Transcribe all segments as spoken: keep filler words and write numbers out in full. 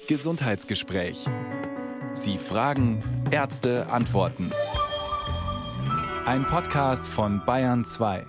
Gesundheitsgespräch. Sie fragen, Ärzte antworten. Ein Podcast von Bayern zwei.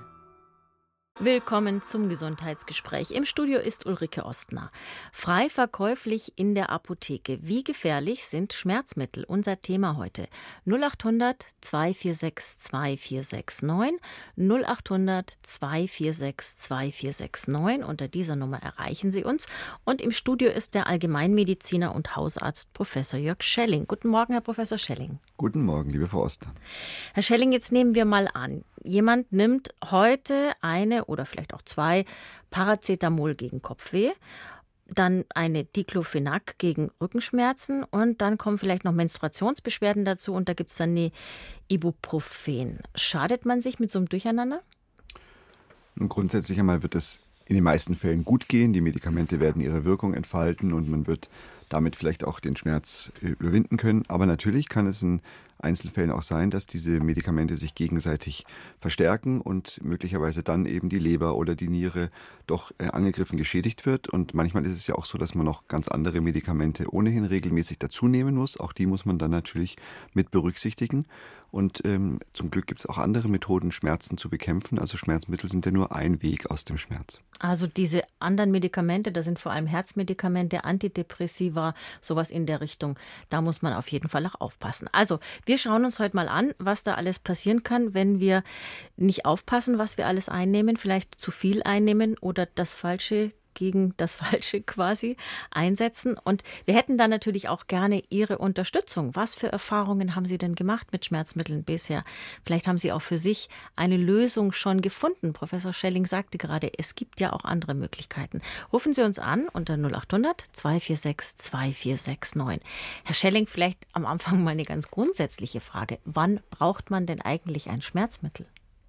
Willkommen zum Gesundheitsgespräch. Im Studio ist Ulrike Ostner. Frei verkäuflich in der Apotheke. Wie gefährlich sind Schmerzmittel? Unser Thema heute. null acht hundert zwei vier sechs zwei vier sechs neun, null acht hundert zwei vier sechs zwei vier sechs neun. Unter dieser Nummer erreichen Sie uns. Und im Studio ist der Allgemeinmediziner und Hausarzt Professor Jörg Schelling. Guten Morgen, Herr Professor Schelling. Guten Morgen, liebe Frau Ostner. Herr Schelling, jetzt nehmen wir mal an, jemand nimmt heute eine oder vielleicht auch zwei Paracetamol gegen Kopfweh, dann eine Diclofenac gegen Rückenschmerzen und dann kommen vielleicht noch Menstruationsbeschwerden dazu und da gibt es dann die Ibuprofen. Schadet man sich mit so einem Durcheinander? Nun, grundsätzlich einmal wird es in den meisten Fällen gut gehen. Die Medikamente werden ihre Wirkung entfalten und man wird damit vielleicht auch den Schmerz überwinden können. Aber natürlich kann es in Einzelfällen auch sein, dass diese Medikamente sich gegenseitig verstärken und möglicherweise dann eben die Leber oder die Niere doch äh, angegriffen, geschädigt wird. Und manchmal ist es ja auch so, dass man noch ganz andere Medikamente ohnehin regelmäßig dazu nehmen muss. Auch die muss man dann natürlich mit berücksichtigen. Und ähm, zum Glück gibt es auch andere Methoden, Schmerzen zu bekämpfen. Also Schmerzmittel sind ja nur ein Weg aus dem Schmerz. Also diese anderen Medikamente, das sind vor allem Herzmedikamente, Antidepressiva, sowas in der Richtung. Da muss man auf jeden Fall auch aufpassen. Also wir schauen uns heute mal an, was da alles passieren kann, wenn wir nicht aufpassen, was wir alles einnehmen, vielleicht zu viel einnehmen oder das Falsche gegen das Falsche quasi einsetzen. Und wir hätten dann natürlich auch gerne Ihre Unterstützung. Was für Erfahrungen haben Sie denn gemacht mit Schmerzmitteln bisher? Vielleicht haben Sie auch für sich eine Lösung schon gefunden. Professor Schelling sagte gerade, es gibt ja auch andere Möglichkeiten. Rufen Sie uns an unter null acht hundert zwei vier sechs zwei vier sechs neun. Herr Schelling, vielleicht am Anfang mal eine ganz grundsätzliche Frage. Wann braucht man denn eigentlich ein Schmerzmittel?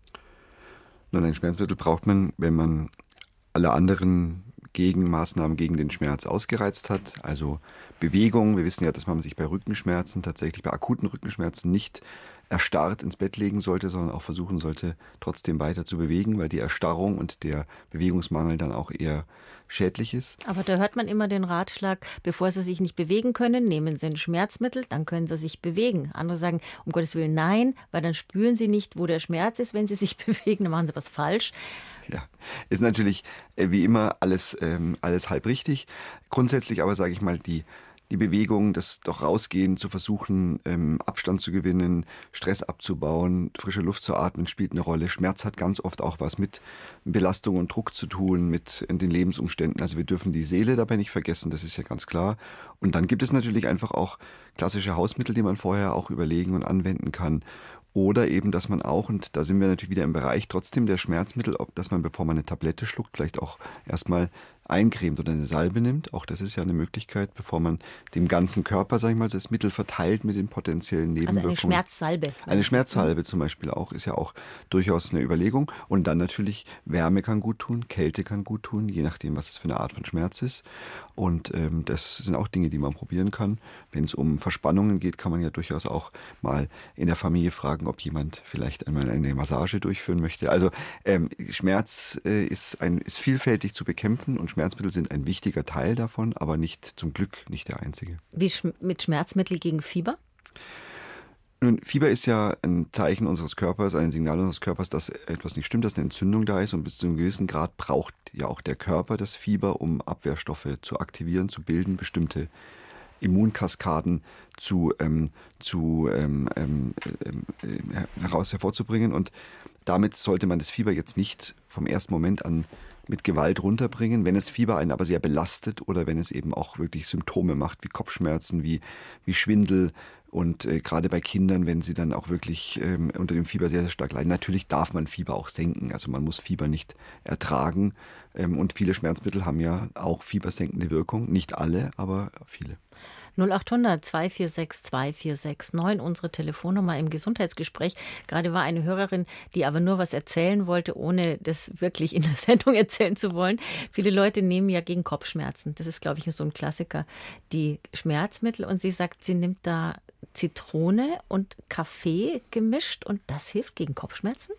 Nun, ein Schmerzmittel braucht man, wenn man alle anderen Gegenmaßnahmen gegen den Schmerz ausgereizt hat, also Bewegung. Wir wissen ja, dass man sich bei Rückenschmerzen, tatsächlich bei akuten Rückenschmerzen nicht erstarrt ins Bett legen sollte, sondern auch versuchen sollte, trotzdem weiter zu bewegen, weil die Erstarrung und der Bewegungsmangel dann auch eher schädlich ist. Aber da hört man immer den Ratschlag, bevor Sie sich nicht bewegen können, nehmen Sie ein Schmerzmittel, dann können Sie sich bewegen. Andere sagen, um Gottes Willen nein, weil dann spüren Sie nicht, wo der Schmerz ist, wenn Sie sich bewegen, dann machen Sie was falsch. Ja, ist natürlich äh, wie immer alles, ähm, alles halb richtig. Grundsätzlich aber sage ich mal, die Die Bewegung, das doch rausgehen, zu versuchen, ähm, Abstand zu gewinnen, Stress abzubauen, frische Luft zu atmen, spielt eine Rolle. Schmerz hat ganz oft auch was mit Belastung und Druck zu tun, mit den Lebensumständen. Also wir dürfen die Seele dabei nicht vergessen, das ist ja ganz klar. Und dann gibt es natürlich einfach auch klassische Hausmittel, die man vorher auch überlegen und anwenden kann. Oder eben, dass man auch, und da sind wir natürlich wieder im Bereich trotzdem der Schmerzmittel, ob, dass man, bevor man eine Tablette schluckt, vielleicht auch erstmal eincremt oder eine Salbe nimmt. Auch das ist ja eine Möglichkeit, bevor man dem ganzen Körper, sag ich mal, das Mittel verteilt mit den potenziellen Nebenwirkungen. Also eine Schmerzsalbe. Eine Schmerzsalbe zum Beispiel auch, ist ja auch durchaus eine Überlegung. Und dann natürlich, Wärme kann gut tun, Kälte kann gut tun, je nachdem, was es für eine Art von Schmerz ist. Und ähm, das sind auch Dinge, die man probieren kann. Wenn es um Verspannungen geht, kann man ja durchaus auch mal in der Familie fragen, ob jemand vielleicht einmal eine Massage durchführen möchte. Also ähm, Schmerz äh, ist, ein, ist vielfältig zu bekämpfen und Schmerzmittel sind ein wichtiger Teil davon, aber nicht, zum Glück nicht der einzige. Wie sch- mit Schmerzmittel gegen Fieber? Nun, Fieber ist ja ein Zeichen unseres Körpers, ein Signal unseres Körpers, dass etwas nicht stimmt, dass eine Entzündung da ist. Und bis zu einem gewissen Grad braucht ja auch der Körper das Fieber, um Abwehrstoffe zu aktivieren, zu bilden, bestimmte Immunkaskaden zu, ähm, zu ähm, ähm, äh, heraus hervorzubringen. Und damit sollte man das Fieber jetzt nicht vom ersten Moment an mit Gewalt runterbringen, wenn es Fieber einen aber sehr belastet oder wenn es eben auch wirklich Symptome macht, wie Kopfschmerzen, wie, wie Schwindel. Und äh, gerade bei Kindern, wenn sie dann auch wirklich ähm, unter dem Fieber sehr, sehr stark leiden, natürlich darf man Fieber auch senken. Also man muss Fieber nicht ertragen. Ähm, und viele Schmerzmittel haben ja auch fiebersenkende Wirkung. Nicht alle, aber viele. null acht hundert zwei vier sechs zwei vier sechs neun, unsere Telefonnummer im Gesundheitsgespräch. Gerade war eine Hörerin, die aber nur was erzählen wollte, ohne das wirklich in der Sendung erzählen zu wollen. Viele Leute nehmen ja gegen Kopfschmerzen. Das ist, glaube ich, so ein Klassiker, die Schmerzmittel. Und sie sagt, sie nimmt da Zitrone und Kaffee gemischt und das hilft gegen Kopfschmerzen?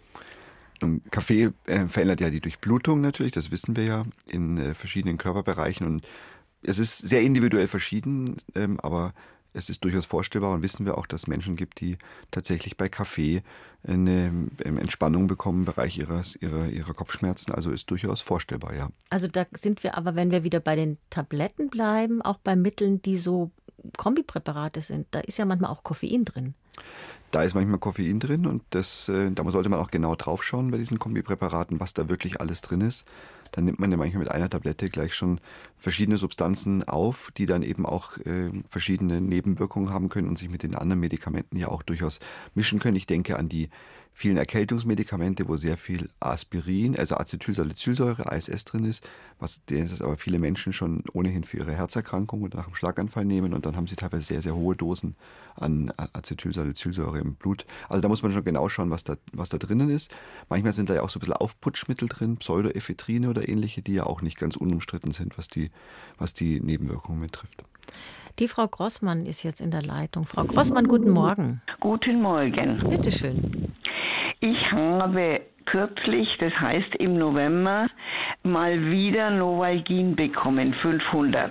Kaffee äh, verändert ja die Durchblutung natürlich, das wissen wir ja in äh, verschiedenen Körperbereichen und es ist sehr individuell verschieden, ähm, aber es ist durchaus vorstellbar und wissen wir auch, dass es Menschen gibt, die tatsächlich bei Kaffee eine Entspannung bekommen im Bereich ihres, ihrer, ihrer Kopfschmerzen. Also ist durchaus vorstellbar, ja. Also da sind wir aber, wenn wir wieder bei den Tabletten bleiben, auch bei Mitteln, die so Kombipräparate sind. Da ist ja manchmal auch Koffein drin. Da ist manchmal Koffein drin und das, da sollte man auch genau drauf schauen bei diesen Kombipräparaten, was da wirklich alles drin ist. Dann nimmt man ja manchmal mit einer Tablette gleich schon verschiedene Substanzen auf, die dann eben auch äh, verschiedene Nebenwirkungen haben können und sich mit den anderen Medikamenten ja auch durchaus mischen können. Ich denke an die vielen Erkältungsmedikamente, wo sehr viel Aspirin, also Acetylsalicylsäure, A S S drin ist, was das aber viele Menschen schon ohnehin für ihre Herzerkrankung oder nach einem Schlaganfall nehmen und dann haben sie teilweise sehr, sehr hohe Dosen an Acetylsalicylsäure im Blut. Also da muss man schon genau schauen, was da, was da drinnen ist. Manchmal sind da ja auch so ein bisschen Aufputschmittel drin, Pseudoephedrane oder ähnliche, die ja auch nicht ganz unumstritten sind, was die, was die Nebenwirkungen betrifft. Die Frau Grossmann ist jetzt in der Leitung. Frau Grossmann, guten Morgen. Guten Morgen. Bitte schön. Ich habe kürzlich, das heißt im November, mal wieder Novalgin bekommen, fünfhundert.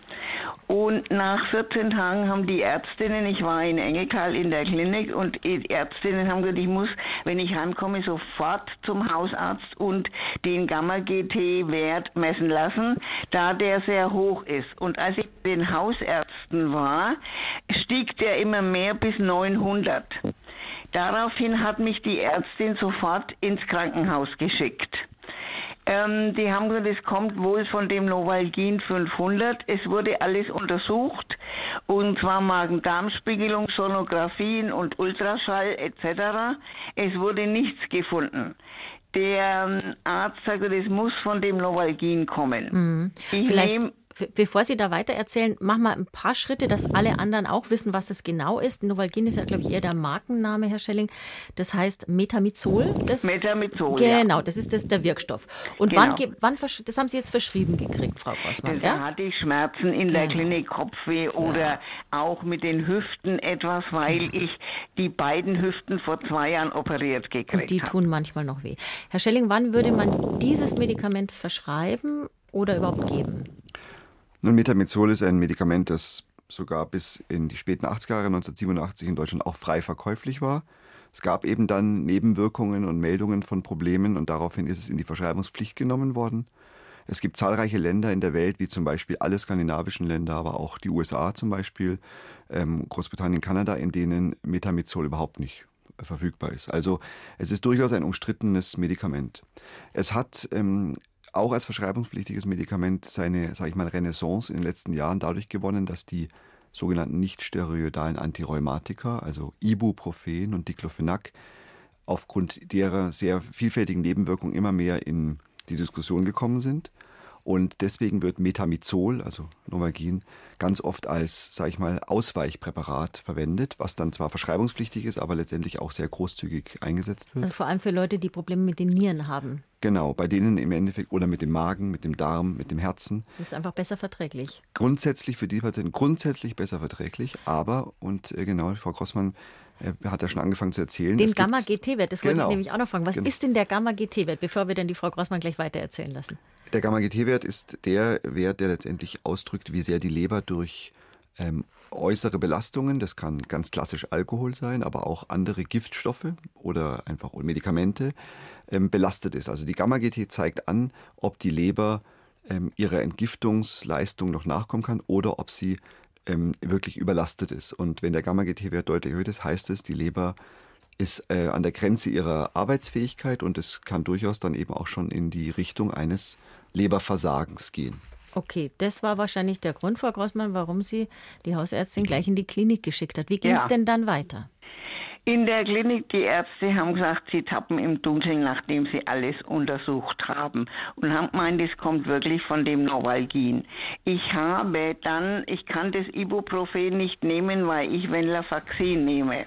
Und nach vierzehn Tagen haben die Ärztinnen, ich war in Engeltal in der Klinik und die Ärztinnen haben gesagt, ich muss, wenn ich heimkomme, sofort zum Hausarzt und den Gamma-G T-Wert messen lassen, da der sehr hoch ist. Und als ich bei den Hausärzten war, stieg der immer mehr bis neunhundert. Daraufhin hat mich die Ärztin sofort ins Krankenhaus geschickt. Ähm, die haben gesagt, es kommt wohl von dem Novalgin fünfhundert. Es wurde alles untersucht, und zwar Magen-Darm-Spiegelung, Sonographien und Ultraschall et cetera. Es wurde nichts gefunden. Der Arzt sagte, es muss von dem Novalgin kommen. Mhm. Ich Vielleicht nehme Bevor Sie da weiter erzählen, mach mal ein paar Schritte, dass alle anderen auch wissen, was das genau ist. Novalgin ist ja, glaube ich, eher der Markenname, Herr Schelling. Das heißt Metamizol. Das, Metamizol, Genau, ja. das ist das, der Wirkstoff. Und Genau. wann, ge- wann, versch- das haben Sie jetzt verschrieben gekriegt, Frau Grossmann, Da ja? hatte ich Schmerzen in der Genau. Klinik, Kopfweh oder auch mit den Hüften etwas, weil ich die beiden Hüften vor zwei Jahren operiert Und gekriegt die habe. tun manchmal noch weh. Herr Schelling, wann würde man dieses Medikament verschreiben oder überhaupt geben? Nun, Metamizol ist ein Medikament, das sogar bis in die späten achtziger Jahre, neunzehnhundertsiebenundachtzig in Deutschland auch frei verkäuflich war. Es gab eben dann Nebenwirkungen und Meldungen von Problemen und daraufhin ist es in die Verschreibungspflicht genommen worden. Es gibt zahlreiche Länder in der Welt, wie zum Beispiel alle skandinavischen Länder, aber auch die U S A zum Beispiel, ähm, Großbritannien, Kanada, in denen Metamizol überhaupt nicht verfügbar ist. Also es ist durchaus ein umstrittenes Medikament. Es hat ähm, auch als verschreibungspflichtiges Medikament seine, sage ich mal, Renaissance in den letzten Jahren dadurch gewonnen, dass die sogenannten nicht-steroidalen Antirheumatika, also Ibuprofen und Diclofenac, aufgrund derer sehr vielfältigen Nebenwirkungen immer mehr in die Diskussion gekommen sind. Und deswegen wird Metamizol, also Novalgin, ganz oft als, sage ich mal, Ausweichpräparat verwendet, was dann zwar verschreibungspflichtig ist, aber letztendlich auch sehr großzügig eingesetzt wird. Also vor allem für Leute, die Probleme mit den Nieren haben. Genau, bei denen im Endeffekt, oder mit dem Magen, mit dem Darm, mit dem Herzen. Das ist einfach besser verträglich. Grundsätzlich für die Patienten, grundsätzlich besser verträglich, aber, und äh, genau, Frau Grossmann äh, hat ja schon angefangen zu erzählen. Den es gibt- Gamma-G T-Wert, das wollte Genau. ich nämlich auch noch fragen. Was Genau. ist denn der Gamma-G T-Wert, bevor wir dann die Frau Grossmann gleich weiter erzählen lassen? Der Gamma-G T-Wert ist der Wert, der letztendlich ausdrückt, wie sehr die Leber durch ähm, äußere Belastungen, das kann ganz klassisch Alkohol sein, aber auch andere Giftstoffe oder einfach Medikamente, ähm, belastet ist. Also die Gamma-G T zeigt an, ob die Leber ähm, ihrer Entgiftungsleistung noch nachkommen kann oder ob sie ähm, wirklich überlastet ist. Und wenn der Gamma-G T-Wert deutlich erhöht ist, heißt es, die Leber ist äh, an der Grenze ihrer Arbeitsfähigkeit und es kann durchaus dann eben auch schon in die Richtung eines Leberversagens gehen. Okay, das war wahrscheinlich der Grund, Frau Grossmann, warum sie die Hausärztin gleich in die Klinik geschickt hat. Wie ging es Ja. denn dann weiter? In der Klinik, die Ärzte haben gesagt, sie tappen im Dunkeln, nachdem sie alles untersucht haben. Und haben gemeint, es kommt wirklich von dem Novalgin. Ich habe dann, ich kann das Ibuprofen nicht nehmen, weil ich Venlafaxin nehme.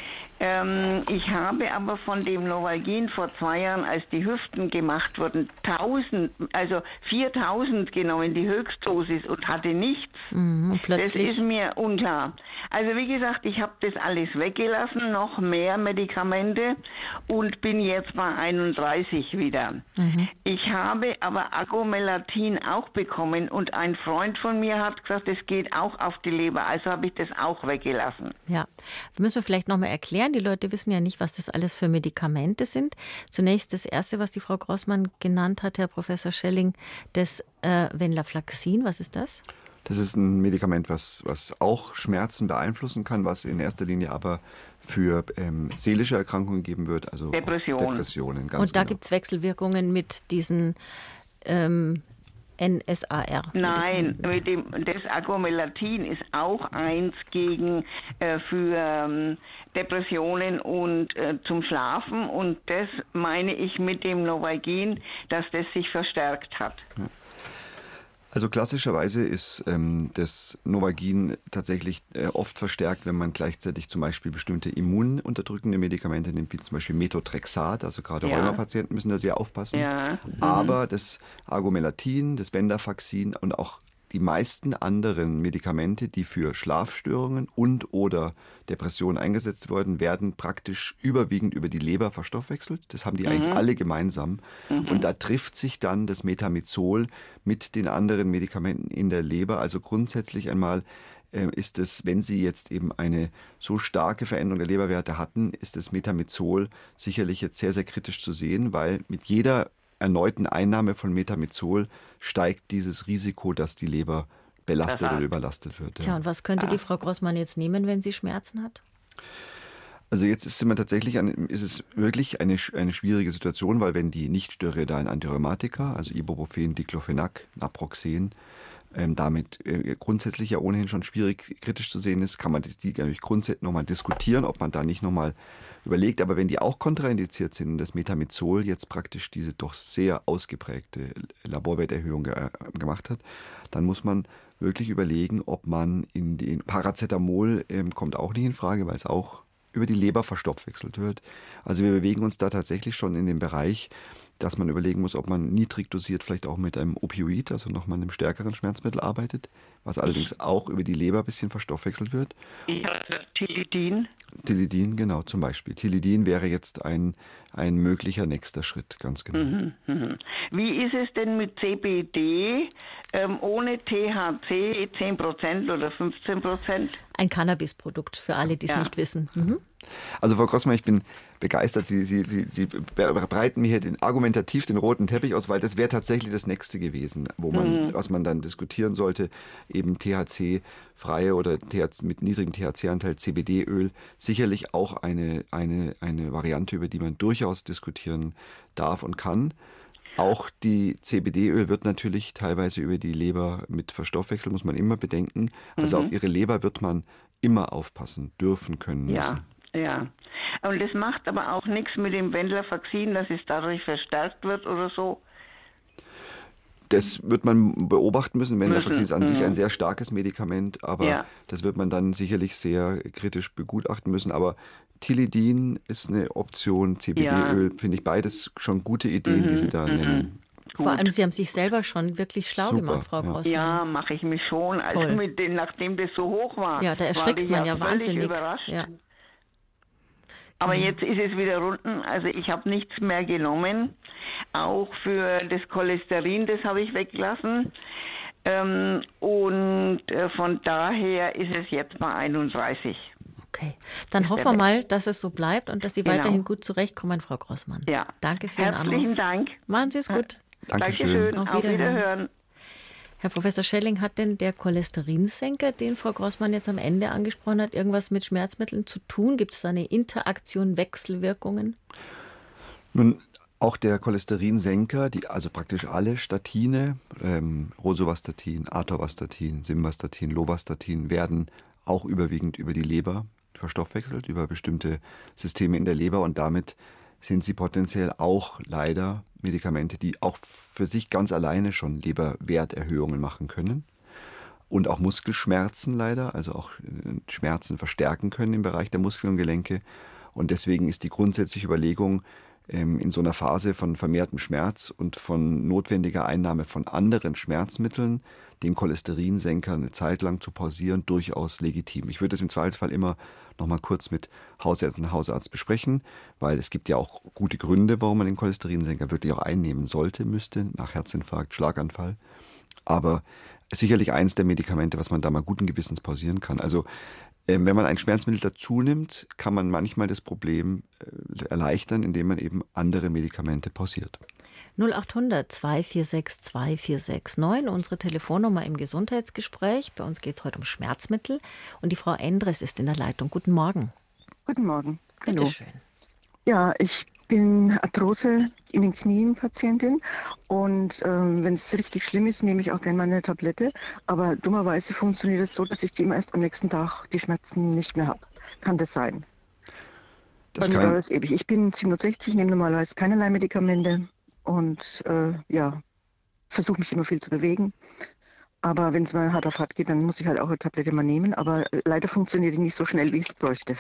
Ähm, ich habe aber von dem Novalgin vor zwei Jahren, als die Hüften gemacht wurden, tausend, also viertausend genommen, die Höchstdosis, und hatte nichts. Mhm, und Das plötzlich. ist mir unklar. Also wie gesagt, ich habe das alles weggelassen, noch mehr Medikamente und bin jetzt bei einunddreißig wieder. Mhm. Ich habe aber Agomelatin auch bekommen und ein Freund von mir hat gesagt, das geht auch auf die Leber, also habe ich das auch weggelassen. Ja, müssen wir vielleicht nochmal erklären, die Leute wissen ja nicht, was das alles für Medikamente sind. Zunächst das erste, was die Frau Grossmann genannt hat, Herr Professor Schelling, das äh, Venlafaxin, was ist das? Das ist ein Medikament, was, was auch Schmerzen beeinflussen kann, was in erster Linie aber für ähm, seelische Erkrankungen geben wird, also Depression. Depressionen. Ganz Und da genau. gibt es Wechselwirkungen mit diesen ähm, N S A R? Nein, mit dem, das Agomelatin ist auch eins gegen äh, für ähm, Depressionen und äh, zum Schlafen und das meine ich mit dem Novalgin, dass das sich verstärkt hat. Ja. Also klassischerweise ist ähm, das Novalgin tatsächlich äh, oft verstärkt, wenn man gleichzeitig zum Beispiel bestimmte immununterdrückende Medikamente nimmt, wie zum Beispiel Methotrexat. Also gerade ja. Rheumapatienten müssen da sehr aufpassen. Ja. Mhm. Aber das Agomelatin, das Venlafaxin und auch die meisten anderen Medikamente, die für Schlafstörungen und oder Depressionen eingesetzt wurden, werden praktisch überwiegend über die Leber verstoffwechselt. Das haben die mhm. eigentlich alle gemeinsam. Mhm. Und da trifft sich dann das Metamizol mit den anderen Medikamenten in der Leber. Also grundsätzlich einmal äh, ist es, wenn Sie jetzt eben eine so starke Veränderung der Leberwerte hatten, ist das Metamizol sicherlich jetzt sehr, sehr kritisch zu sehen, weil mit jeder erneuten Einnahme von Metamizol steigt dieses Risiko, dass die Leber belastet Aha. oder überlastet wird. Ja. Tja, und was könnte die Frau Grossmann jetzt nehmen, wenn sie Schmerzen hat? Also jetzt ist, immer tatsächlich eine, ist es wirklich eine, eine schwierige Situation, weil wenn die nicht-steroidalen Antirheumatika, also Ibuprofen, Diclofenac, Naproxen, ähm, damit äh, grundsätzlich ja ohnehin schon schwierig kritisch zu sehen ist, kann man die, die natürlich grundsätzlich nochmal diskutieren, ob man da nicht nochmal überlegt. Aber wenn die auch kontraindiziert sind und das Metamizol jetzt praktisch diese doch sehr ausgeprägte Laborwerterhöhung ge- gemacht hat, dann muss man wirklich überlegen, ob man in den Paracetamol ähm, kommt auch nicht in Frage, weil es auch über die Leber verstoffwechselt wird. Also wir bewegen uns da tatsächlich schon in dem Bereich, dass man überlegen muss, ob man niedrig dosiert vielleicht auch mit einem Opioid, also nochmal einem stärkeren Schmerzmittel arbeitet, was allerdings auch über die Leber ein bisschen verstoffwechselt wird. Ja, Tilidin. Tilidin, genau, zum Beispiel. Tilidin wäre jetzt ein, ein möglicher nächster Schritt, ganz genau. Mhm, mhm. Wie ist es denn mit C B D ähm, ohne T H C, zehn Prozent oder fünfzehn Prozent? Ein Cannabisprodukt für alle, die es ja. nicht wissen. Mhm. Also Frau Grossmann, ich bin begeistert. Sie, Sie, Sie, Sie breiten mir hier den, argumentativ den roten Teppich aus, weil das wäre tatsächlich das Nächste gewesen, wo man, mhm. was man dann diskutieren sollte, eben T H C-freie oder T H C, mit niedrigem T H C-Anteil C B D-Öl, sicherlich auch eine, eine, eine Variante, über die man durchaus diskutieren darf und kann. Auch die C B D-Öl wird natürlich teilweise über die Leber mit verstoffwechselt, muss man immer bedenken. Also mhm. auf ihre Leber wird man immer aufpassen dürfen können müssen. Ja, ja. Und das macht aber auch nichts mit dem Venlafaxin, dass es dadurch verstärkt wird oder so? Das wird man beobachten müssen. Venlafaxin ist an mhm. sich ein sehr starkes Medikament, aber ja. das wird man dann sicherlich sehr kritisch begutachten müssen. Aber Tilidin ist eine Option, C B D-Öl, ja. finde ich beides schon gute Ideen, mhm. die Sie da mhm. nennen. Gut. Vor allem, Sie haben sich selber schon wirklich schlau Super, gemacht, Frau ja. Grossmann. Ja, mache ich mich schon. Also Toll. mit den, nachdem das so hoch war, ja, da erschrickt man ja, ja wahnsinnig. Überrascht. Ja. Aber jetzt ist es wieder unten. Also ich habe nichts mehr genommen. Auch für das Cholesterin, das habe ich weggelassen. Ähm, und äh, von daher ist es jetzt bei einunddreißig. Okay, dann hoffen wir mal, dass es so bleibt und dass Sie genau. weiterhin gut zurechtkommen, Frau Grossmann. Ja. Danke für Ihren Anruf. Herzlichen Dank. Machen Sie es gut. Dankeschön. Auf Auf Wiederhören. Wiederhören. Herr Professor Schelling, hat denn der Cholesterinsenker, den Frau Grossmann jetzt am Ende angesprochen hat, irgendwas mit Schmerzmitteln zu tun? Gibt es da eine Interaktion, Wechselwirkungen? Nun, auch der Cholesterinsenker, die, also praktisch alle Statine, ähm, Rosuvastatin, Atorvastatin, Simvastatin, Lovastatin, werden auch überwiegend über die Leber verstoffwechselt, über bestimmte Systeme in der Leber und damit sind sie potenziell auch leider Medikamente, die auch für sich ganz alleine schon Leberwerterhöhungen machen können und auch Muskelschmerzen leider, also auch Schmerzen verstärken können im Bereich der Muskeln und Gelenke. Und deswegen ist die grundsätzliche Überlegung, in so einer Phase von vermehrtem Schmerz und von notwendiger Einnahme von anderen Schmerzmitteln, den Cholesterinsenker eine Zeit lang zu pausieren, durchaus legitim. Ich würde es im Zweifelsfall immer noch mal kurz mit Hausärzten und Hausarzt besprechen, weil es gibt ja auch gute Gründe, warum man den Cholesterinsenker wirklich auch einnehmen sollte, müsste, nach Herzinfarkt, Schlaganfall. Aber sicherlich eins der Medikamente, was man da mal guten Gewissens pausieren kann. Also ähm, wenn man ein Schmerzmittel dazu nimmt, kann man manchmal das Problem äh, erleichtern, indem man eben andere Medikamente pausiert. null acht hundert zwei vier sechs zwei vier sechs neun, unsere Telefonnummer im Gesundheitsgespräch. Bei uns geht es heute um Schmerzmittel. Und die Frau Endres ist in der Leitung. Guten Morgen. Guten Morgen. Hallo. Bitte schön. Ja, ich bin Arthrose in den Knien Patientin und ähm, wenn es richtig schlimm ist, nehme ich auch gerne mal eine Tablette. Aber dummerweise funktioniert es so, dass ich die immer erst am nächsten Tag die Schmerzen nicht mehr habe. Kann das sein? Das Bei mir kann- war das ewig. Ich bin siebenundsechzig, nehme normalerweise keinerlei Medikamente und äh, ja, versuche mich immer viel zu bewegen. Aber wenn es mal hart auf hart geht, dann muss ich halt auch eine Tablette mal nehmen. Aber äh, leider funktioniert die nicht so schnell, wie ich es bräuchte.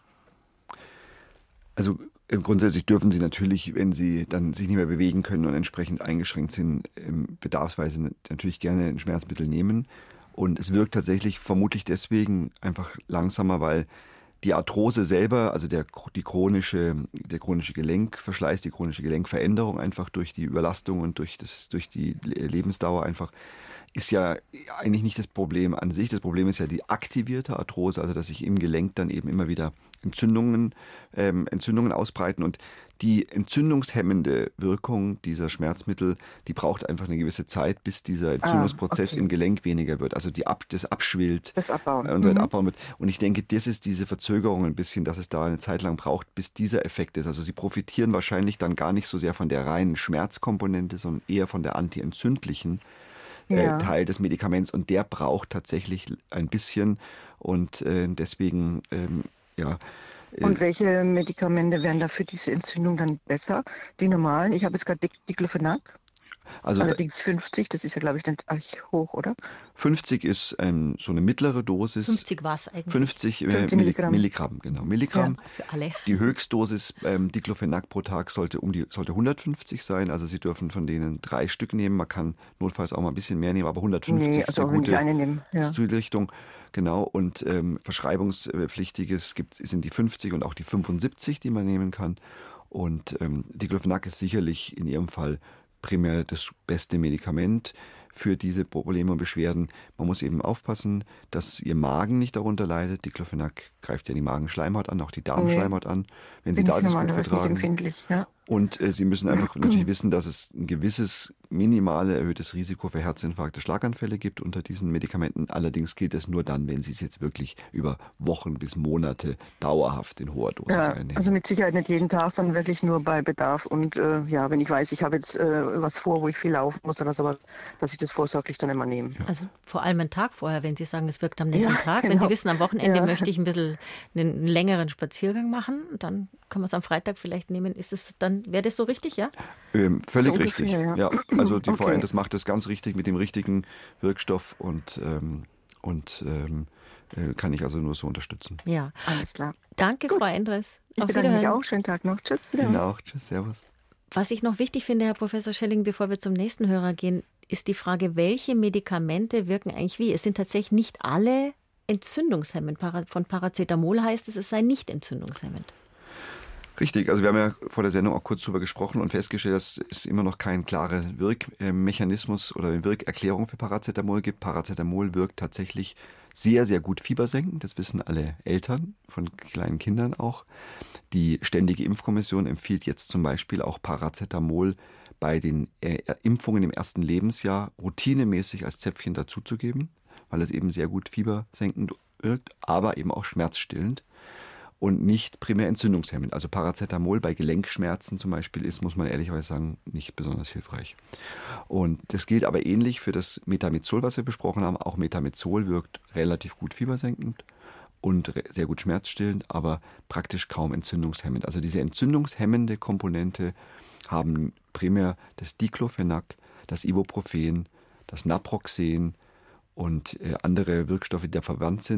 Also äh, grundsätzlich dürfen Sie natürlich, wenn Sie dann sich nicht mehr bewegen können und entsprechend eingeschränkt sind, ähm, bedarfsweise natürlich gerne ein Schmerzmittel nehmen. Und es wirkt tatsächlich vermutlich deswegen einfach langsamer, weil die Arthrose selber, also der, die chronische, der chronische Gelenkverschleiß, die chronische Gelenkveränderung einfach durch die Überlastung und durch, das, durch die Lebensdauer einfach, ist ja eigentlich nicht das Problem an sich. Das Problem ist ja die aktivierte Arthrose, also dass sich im Gelenk dann eben immer wieder Entzündungen, ähm, Entzündungen ausbreiten. Und die entzündungshemmende Wirkung dieser Schmerzmittel, die braucht einfach eine gewisse Zeit, bis dieser Entzündungsprozess Ah, okay. im Gelenk weniger wird. Also die Ab, das abschwillt Das Abbauen. und halt Mhm. abbauen wird. Und ich denke, das ist diese Verzögerung ein bisschen, dass es da eine Zeit lang braucht, bis dieser Effekt ist. Also sie profitieren wahrscheinlich dann gar nicht so sehr von der reinen Schmerzkomponente, sondern eher von der antientzündlichen Ja. äh, Teil des Medikaments. Und der braucht tatsächlich ein bisschen. Und äh, deswegen, ähm, ja. äh, Und welche Medikamente wären da für diese Entzündung dann besser? Die normalen? Ich habe jetzt gerade Dic- Diclofenac, Also da- allerdings fünfzig, das ist ja, glaube ich, nicht arg hoch, oder? fünfzig ist ähm, so eine mittlere Dosis. fünfzig war es eigentlich. fünfzig äh, fünfzig Milligramm. Milligramm. Milligramm, genau. Milligramm. Für alle. Die Höchstdosis ähm, Diclofenac pro Tag sollte um die sollte hundertfünfzig sein. Also Sie dürfen von denen drei Stück nehmen. Man kann notfalls auch mal ein bisschen mehr nehmen, aber hundertfünfzig Nee, ist also eine wenn ich gute eine nehme. Ja. Zielrichtung. Genau. Und ähm, verschreibungspflichtiges gibt sind die fünfzig und auch die fünfundsiebzig, die man nehmen kann. Und ähm, Diclofenac ist sicherlich in Ihrem Fall primär das beste Medikament für diese Probleme und Beschwerden. Man muss eben aufpassen, dass Ihr Magen nicht darunter leidet. Diclofenac greift ja die Magenschleimhaut an, auch die Darmschleimhaut an. Wenn Sie Bin da ich das gut normalerweise nicht vertragen. empfindlich, ja. Und äh, Sie müssen einfach natürlich wissen, dass es ein gewisses minimale erhöhtes Risiko für Herzinfarkte, Schlaganfälle gibt unter diesen Medikamenten. Allerdings gilt es nur dann, wenn Sie es jetzt wirklich über Wochen bis Monate dauerhaft in hoher Dosis Ja, einnehmen. also mit Sicherheit nicht jeden Tag, sondern wirklich nur bei Bedarf. Und äh, ja, wenn ich weiß, ich habe jetzt äh, was vor, wo ich viel laufen muss oder sowas, dass ich das vorsorglich dann immer nehme. Also vor allem einen Tag vorher, wenn Sie sagen, es wirkt am nächsten Ja, Tag. Wenn genau. Sie wissen, am Wochenende Ja. möchte ich ein bisschen einen längeren Spaziergang machen, dann kann man es am Freitag vielleicht nehmen. Ist es dann, wäre das so richtig, ja? Ähm, völlig So richtig. ungefähr, Ja. ja. Also die Frau Okay. Endres macht das ganz richtig mit dem richtigen Wirkstoff und, ähm, und ähm, äh, kann ich also nur so unterstützen. Ja. Alles klar. Danke, Gut. Frau Endres. Ich Auf bedanke mich Wiederhören. auch. Schönen Tag noch. Tschüss. Ihnen Wiederhören. auch. Tschüss, Servus. Was ich noch wichtig finde, Herr Professor Schelling, bevor wir zum nächsten Hörer gehen, ist die Frage, welche Medikamente wirken eigentlich wie? Es sind tatsächlich nicht alle entzündungshemmend. Para- Von Paracetamol heißt es, es sei nicht entzündungshemmend. Richtig, also wir haben ja vor der Sendung auch kurz drüber gesprochen und festgestellt, dass es immer noch keinen klaren Wirkmechanismus oder eine Wirkerklärung für Paracetamol gibt. Paracetamol wirkt tatsächlich sehr, sehr gut fiebersenkend. Das wissen alle Eltern von kleinen Kindern auch. Die Ständige Impfkommission empfiehlt jetzt zum Beispiel auch Paracetamol bei den äh, Impfungen im ersten Lebensjahr routinemäßig als Zäpfchen dazuzugeben, weil es eben sehr gut fiebersenkend wirkt, aber eben auch schmerzstillend. Und nicht primär entzündungshemmend. Also Paracetamol bei Gelenkschmerzen zum Beispiel ist, muss man ehrlicherweise sagen, nicht besonders hilfreich. Und das gilt aber ähnlich für das Metamizol, was wir besprochen haben. Auch Metamizol wirkt relativ gut fiebersenkend und re- sehr gut schmerzstillend, aber praktisch kaum entzündungshemmend. Also diese entzündungshemmende Komponente haben primär das Diclofenac, das Ibuprofen, das Naproxen und äh, andere Wirkstoffe, die da verwandt sind.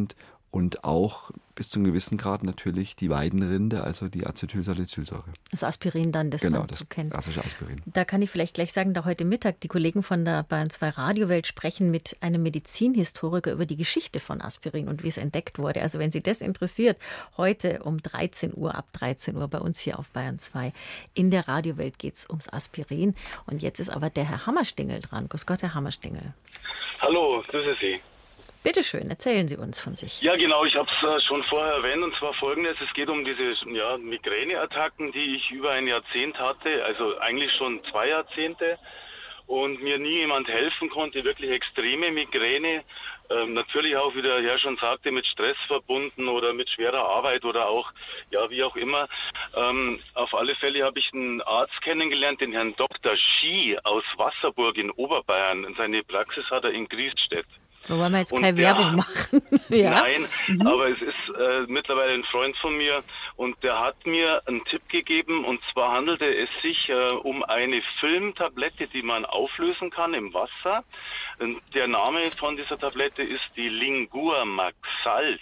und auch bis zu einem gewissen Grad natürlich die Weidenrinde, also die Acetylsalicylsäure. Das Aspirin dann, das genau, man das so kennt. klassische Aspirin. Da kann ich vielleicht gleich sagen, da heute Mittag die Kollegen von der Bayern zwei Radiowelt sprechen mit einem Medizinhistoriker über die Geschichte von Aspirin und wie es entdeckt wurde. Also wenn Sie das interessiert, heute um dreizehn Uhr, ab dreizehn Uhr bei uns hier auf Bayern zwei in der Radiowelt geht es ums Aspirin. Und jetzt ist aber der Herr Hammerstingel dran. Grüß Gott, Herr Hammerstingel. Hallo, grüße Sie. Bitte schön, erzählen Sie uns von sich. Ja, genau, ich habe es äh, schon vorher erwähnt, und zwar Folgendes. Es geht um diese ja, Migräneattacken, die ich über ein Jahrzehnt hatte, also eigentlich schon zwei Jahrzehnte, und mir nie jemand helfen konnte, wirklich extreme Migräne, ähm, natürlich auch, wie der Herr schon sagte, mit Stress verbunden oder mit schwerer Arbeit oder auch, ja, wie auch immer. Ähm, auf alle Fälle habe ich einen Arzt kennengelernt, den Herrn Doktor Schie aus Wasserburg in Oberbayern. Seine Praxis hat er in Griesstedt. So wollen wir jetzt Und keine der, Werbung machen. ja. Nein, mhm. aber es ist äh, mittlerweile ein Freund von mir, und der hat mir einen Tipp gegeben, und zwar handelte es sich äh, um eine Filmtablette, die man auflösen kann im Wasser. Und der Name von dieser Tablette ist die Lingua Maxalt.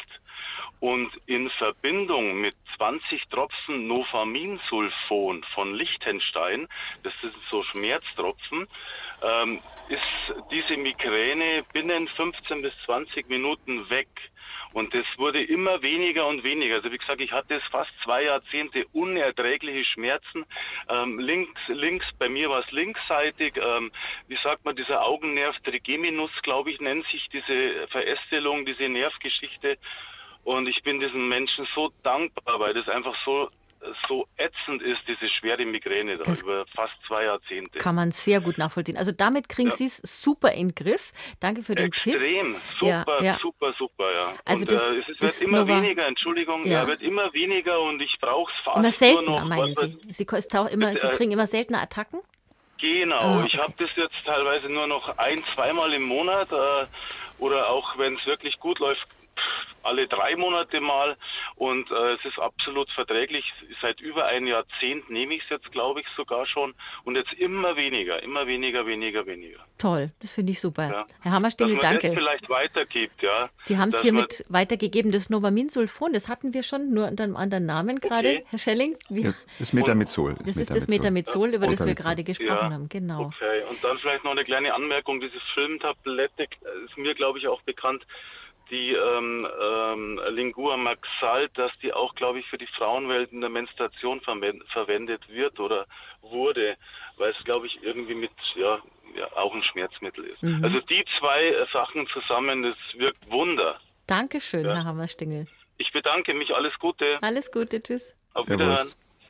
Und in Verbindung mit zwanzig Tropfen Nofaminsulfon von Liechtenstein, das sind so Schmerztropfen, ähm, ist diese Migräne binnen fünfzehn bis zwanzig Minuten weg. Und es wurde immer weniger und weniger. Also wie gesagt, ich hatte es fast zwei Jahrzehnte unerträgliche Schmerzen. Ähm, links, links, bei mir war es linksseitig. Ähm, wie sagt man, dieser Augennerv Trigeminus, glaube ich, nennt sich diese Verästelung, diese Nervgeschichte. Und ich bin diesen Menschen so dankbar, weil das einfach so so ätzend ist, diese schwere Migräne da, über fast zwei Jahrzehnte. Kann man sehr gut nachvollziehen. Also damit kriegen ja. Sie es super in den Griff. Danke für den Extrem. Tipp. Extrem, super, ja, ja. super, super, ja. Also und das, äh, es ist, das wird immer Nova, weniger, Entschuldigung, ja. ja, wird immer weniger, und ich brauche es fast immer seltener, nur noch. meinen Sie? Sie, immer, mit, Sie kriegen immer seltener Attacken? Genau, ah, okay. Ich habe das jetzt teilweise nur noch ein-, zweimal im Monat äh, oder auch, wenn es wirklich gut läuft, alle drei Monate mal, und äh, es ist absolut verträglich. Seit über ein Jahrzehnt nehme ich es jetzt, glaube ich, sogar schon, und jetzt immer weniger, immer weniger, weniger, weniger. Toll, das finde ich super. Ja. Herr Hammerstingel, danke. Dass man das vielleicht weitergibt, ja. Sie haben es hiermit weitergegeben, das Novaminsulfon, das hatten wir schon, nur unter einem anderen Namen gerade, okay. Herr Schelling. Wie? Das ist Metamizol. Das ist das Metamizol, über das wir gerade gesprochen ja. haben, genau. Okay, und dann vielleicht noch eine kleine Anmerkung, diese Filmtablette ist mir, glaube ich, auch bekannt, die ähm, ähm, Lingua Maxalt, dass die auch, glaube ich, für die Frauenwelt in der Menstruation verwendet, verwendet wird oder wurde, weil es, glaube ich, irgendwie mit, ja, ja, auch ein Schmerzmittel ist. Mhm. Also die zwei äh, Sachen zusammen, das wirkt Wunder. Dankeschön, ja. Herr Hammerstingel. Ich bedanke mich, alles Gute. Alles Gute, tschüss. Auf Wiederhören.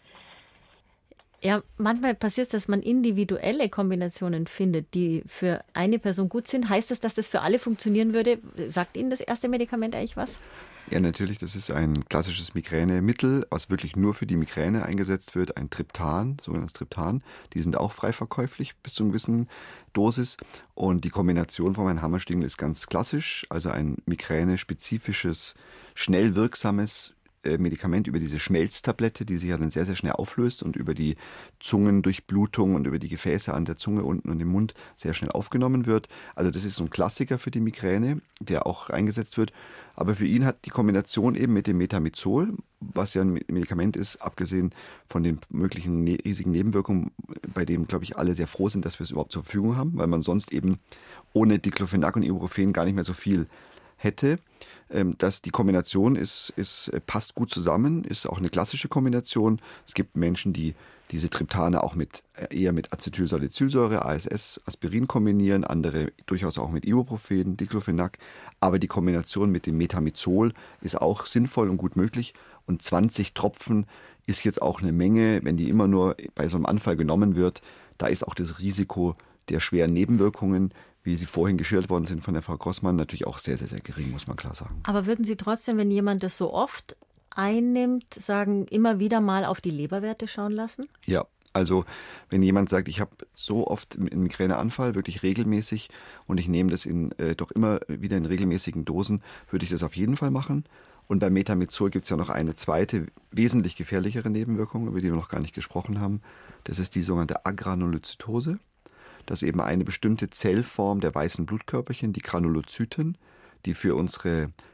Ja, manchmal passiert es, dass man individuelle Kombinationen findet, die für eine Person gut sind. Heißt das, dass das für alle funktionieren würde? Sagt Ihnen das erste Medikament eigentlich was? Ja, natürlich. Das ist ein klassisches Migränemittel, was wirklich nur für die Migräne eingesetzt wird. Ein Triptan, sogenanntes Triptan. Die sind auch frei verkäuflich bis zu einer gewissen Dosis. Und die Kombination von Herrn Hammerstingel ist ganz klassisch. Also ein migräne-spezifisches, schnell wirksames Medikament über diese Schmelztablette, die sich ja dann sehr, sehr schnell auflöst und über die Zungendurchblutung und über die Gefäße an der Zunge unten und im Mund sehr schnell aufgenommen wird. Also das ist so ein Klassiker für die Migräne, der auch eingesetzt wird. Aber für ihn hat die Kombination eben mit dem Metamizol, was ja ein Medikament ist, abgesehen von den möglichen ne- riesigen Nebenwirkungen, bei denen, glaube ich, alle sehr froh sind, dass wir es überhaupt zur Verfügung haben, weil man sonst eben ohne Diclofenac und Ibuprofen gar nicht mehr so viel hätte. Dass die Kombination ist, ist, passt gut zusammen, ist auch eine klassische Kombination. Es gibt Menschen, die diese Triptane auch mit, eher mit Acetylsalicylsäure, A S S, Aspirin kombinieren, andere durchaus auch mit Ibuprofen, Diclofenac. Aber die Kombination mit dem Metamizol ist auch sinnvoll und gut möglich. Und zwanzig Tropfen ist jetzt auch eine Menge, wenn die immer nur bei so einem Anfall genommen wird. Da ist auch das Risiko der schweren Nebenwirkungen, wie sie vorhin geschildert worden sind von der Frau Grossmann, natürlich auch sehr, sehr, sehr gering, muss man klar sagen. Aber würden Sie trotzdem, wenn jemand das so oft einnimmt, sagen, immer wieder mal auf die Leberwerte schauen lassen? Ja, also wenn jemand sagt, ich habe so oft einen Migräneanfall, wirklich regelmäßig, und ich nehme das in, äh, doch immer wieder in regelmäßigen Dosen, würde ich das auf jeden Fall machen. Und bei Metamizol gibt es ja noch eine zweite, wesentlich gefährlichere Nebenwirkung, über die wir noch gar nicht gesprochen haben. Das ist die sogenannte Agranulozytose. Das ist eben eine bestimmte Zellform der weißen Blutkörperchen, die Granulozyten, die für unsere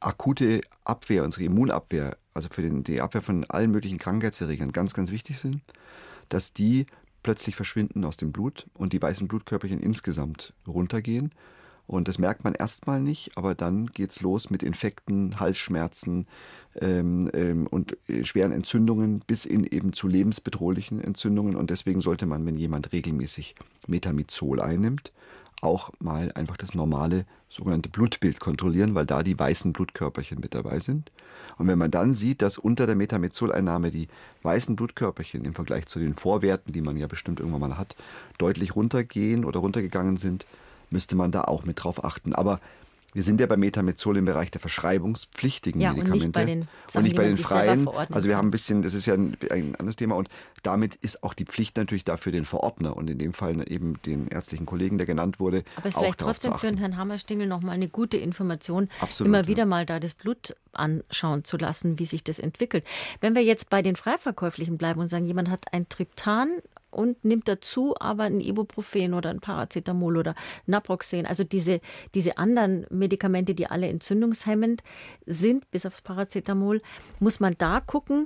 akute Abwehr, unsere Immunabwehr, also für den, die Abwehr von allen möglichen Krankheitserregern ganz, ganz wichtig sind, dass die plötzlich verschwinden aus dem Blut und die weißen Blutkörperchen insgesamt runtergehen. Und das merkt man erstmal nicht, aber dann geht's los mit Infekten, Halsschmerzen ähm, ähm, und äh, schweren Entzündungen bis in eben zu lebensbedrohlichen Entzündungen. Und deswegen sollte man, wenn jemand regelmäßig Metamizol einnimmt, auch mal einfach das normale sogenannte Blutbild kontrollieren, weil da die weißen Blutkörperchen mit dabei sind. Und wenn man dann sieht, dass unter der Metamizol-Einnahme die weißen Blutkörperchen im Vergleich zu den Vorwerten, die man ja bestimmt irgendwann mal hat, deutlich runtergehen oder runtergegangen sind, müsste man da auch mit drauf achten. Aber wir sind ja bei Metamizol im Bereich der verschreibungspflichtigen ja, Medikamente. Und nicht bei den, Sachen, und nicht bei den freien. Also wir kann. haben ein bisschen, das ist ja ein, ein anderes Thema. Und damit ist auch die Pflicht natürlich dafür den Verordner und in dem Fall eben den ärztlichen Kollegen, der genannt wurde, aber es ist auch vielleicht darauf trotzdem zu für den achten. Herrn Hammerstingel nochmal eine gute Information, Absolut, immer ja. wieder mal da das Blut anschauen zu lassen, wie sich das entwickelt. Wenn wir jetzt bei den Freiverkäuflichen bleiben und sagen, jemand hat ein Triptan und nimmt dazu aber ein Ibuprofen oder ein Paracetamol oder Naproxen, also diese, diese anderen Medikamente, die alle entzündungshemmend sind, bis aufs Paracetamol, muss man da gucken,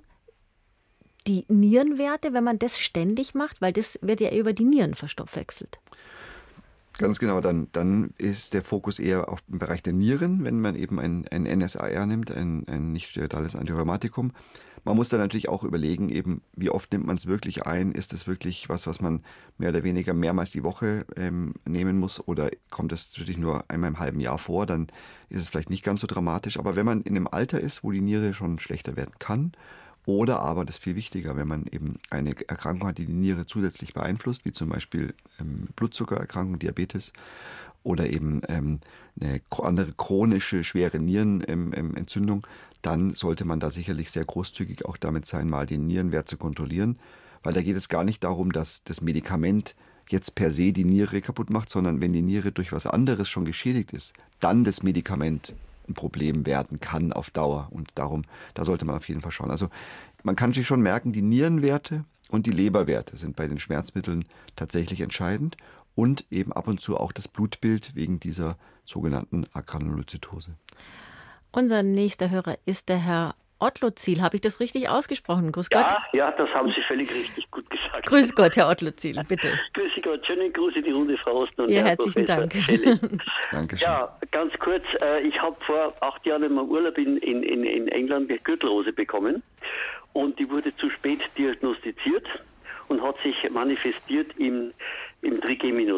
die Nierenwerte, wenn man das ständig macht, weil das wird ja über die Nieren verstoffwechselt. Ganz genau, dann, dann ist der Fokus eher auf dem Bereich der Nieren, wenn man eben ein, ein N S A R nimmt, ein, ein nicht-steroidales Antirheumatikum. Man muss dann natürlich auch überlegen, eben, wie oft nimmt man es wirklich ein? Ist es wirklich was, was man mehr oder weniger mehrmals die Woche ähm, nehmen muss? Oder kommt es natürlich nur einmal im halben Jahr vor? Dann ist es vielleicht nicht ganz so dramatisch. Aber wenn man in einem Alter ist, wo die Niere schon schlechter werden kann, oder aber, das ist viel wichtiger, wenn man eben eine Erkrankung hat, die die Niere zusätzlich beeinflusst, wie zum Beispiel ähm, Blutzuckererkrankung, Diabetes oder eben ähm, eine andere chronische, schwere Nierenentzündung, ähm, dann sollte man da sicherlich sehr großzügig auch damit sein, mal den Nierenwert zu kontrollieren, weil da geht es gar nicht darum, dass das Medikament jetzt per se die Niere kaputt macht, sondern wenn die Niere durch was anderes schon geschädigt ist, dann das Medikament ein Problem werden kann auf Dauer. Und darum, da sollte man auf jeden Fall schauen. Also man kann sich schon merken, die Nierenwerte und die Leberwerte sind bei den Schmerzmitteln tatsächlich entscheidend und eben ab und zu auch das Blutbild wegen dieser sogenannten Agranulozytose. Unser nächster Hörer ist der Herr Ottlozil. Habe ich das richtig ausgesprochen? Grüß Gott. Ja, ja, das haben Sie völlig richtig gut gesagt. Grüß Gott, Herr Ottlozil, bitte. Grüß Gott, schönen Gruß in die Runde, Frau Osten und Ja, Herr herzlichen Professor Dank. Dankeschön. Ja, ganz kurz, äh, ich habe vor acht Jahren im Urlaub in, in, in England eine Gürtelrose bekommen und die wurde zu spät diagnostiziert und hat sich manifestiert im, im Trigeminus.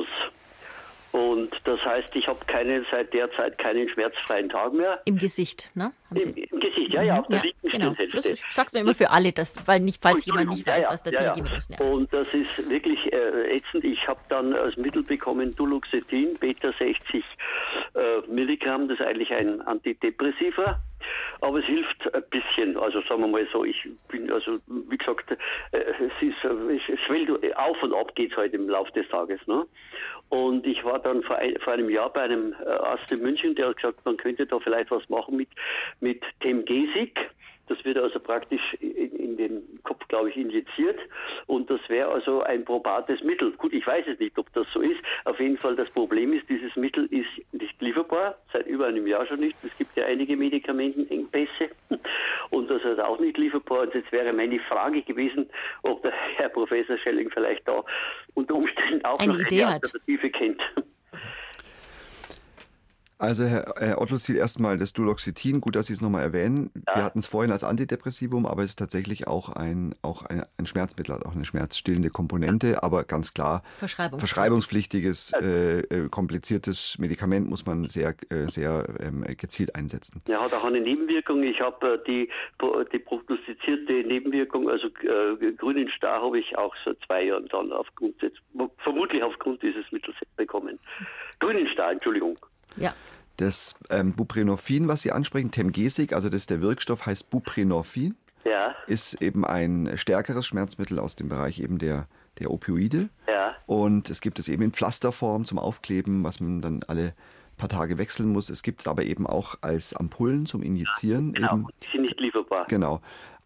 Und das heißt, ich habe keine, seit der Zeit keinen schmerzfreien Tag mehr. Im Gesicht, ne? Haben Sie? Im, Im Gesicht, ja, ja, auf der Ja, linken genau. Stirnhälfte. Das ist, ich sag's nur immer für alle, dass, weil nicht, falls jemand nicht weiß, ja, was der ja, Trigeminusnerv ja. ist. Und das ist wirklich äh, ätzend. Ich habe dann als Mittel bekommen Duloxetin, Beta sechzig äh, Milligramm, das ist eigentlich ein Antidepressiva. Aber es hilft ein bisschen, also sagen wir mal so, ich bin, also wie gesagt, äh, es ist, äh, es schwellt auf und ab geht's halt im Laufe des Tages, ne? Und ich war dann vor, ein, vor einem Jahr bei einem äh, Arzt in München, der hat gesagt, man könnte da vielleicht was machen mit, mit Temgesic. Das wird also praktisch in, in den Kopf, glaube ich, injiziert. Und das wäre also ein probates Mittel. Gut, ich weiß es nicht, ob das so ist. Auf jeden Fall, das Problem ist, dieses Mittel ist nicht lieferbar. Seit über einem Jahr schon nicht. Es gibt ja einige Medikamentenengpässe. Und das ist auch nicht lieferbar. Und jetzt wäre meine Frage gewesen, ob der Herr Professor Schelling vielleicht da unter Umständen auch eine noch Idee eine hat. Alternative kennt. Also Herr, Herr Ottlozil, erstmal das Duloxetin, gut, dass Sie es nochmal erwähnen. Ja. Wir hatten es vorhin als Antidepressivum, aber es ist tatsächlich auch ein, auch ein, ein Schmerzmittel, hat auch eine schmerzstillende Komponente, aber ganz klar Verschreibungspflichtig. verschreibungspflichtiges, äh, äh, kompliziertes Medikament muss man sehr, äh, sehr ähm, gezielt einsetzen. Er hat auch eine Nebenwirkung. Ich habe äh, die, die prognostizierte Nebenwirkung, also äh, grünen Star, habe ich auch seit zwei Jahren dann aufgrund, jetzt, vermutlich aufgrund dieses Mittels bekommen. Grünen Star, Entschuldigung. Ja. Das ähm, Buprenorphin, was Sie ansprechen, Temgesic, also das der Wirkstoff heißt Buprenorphin, Ja, ist eben ein stärkeres Schmerzmittel aus dem Bereich eben der, der Opioide. ja. Und es gibt es eben in Pflasterform zum Aufkleben, was man dann alle paar Tage wechseln muss. Es gibt es aber eben auch als Ampullen zum Injizieren. Genau, Eben, die sind nicht lieferbar. genau.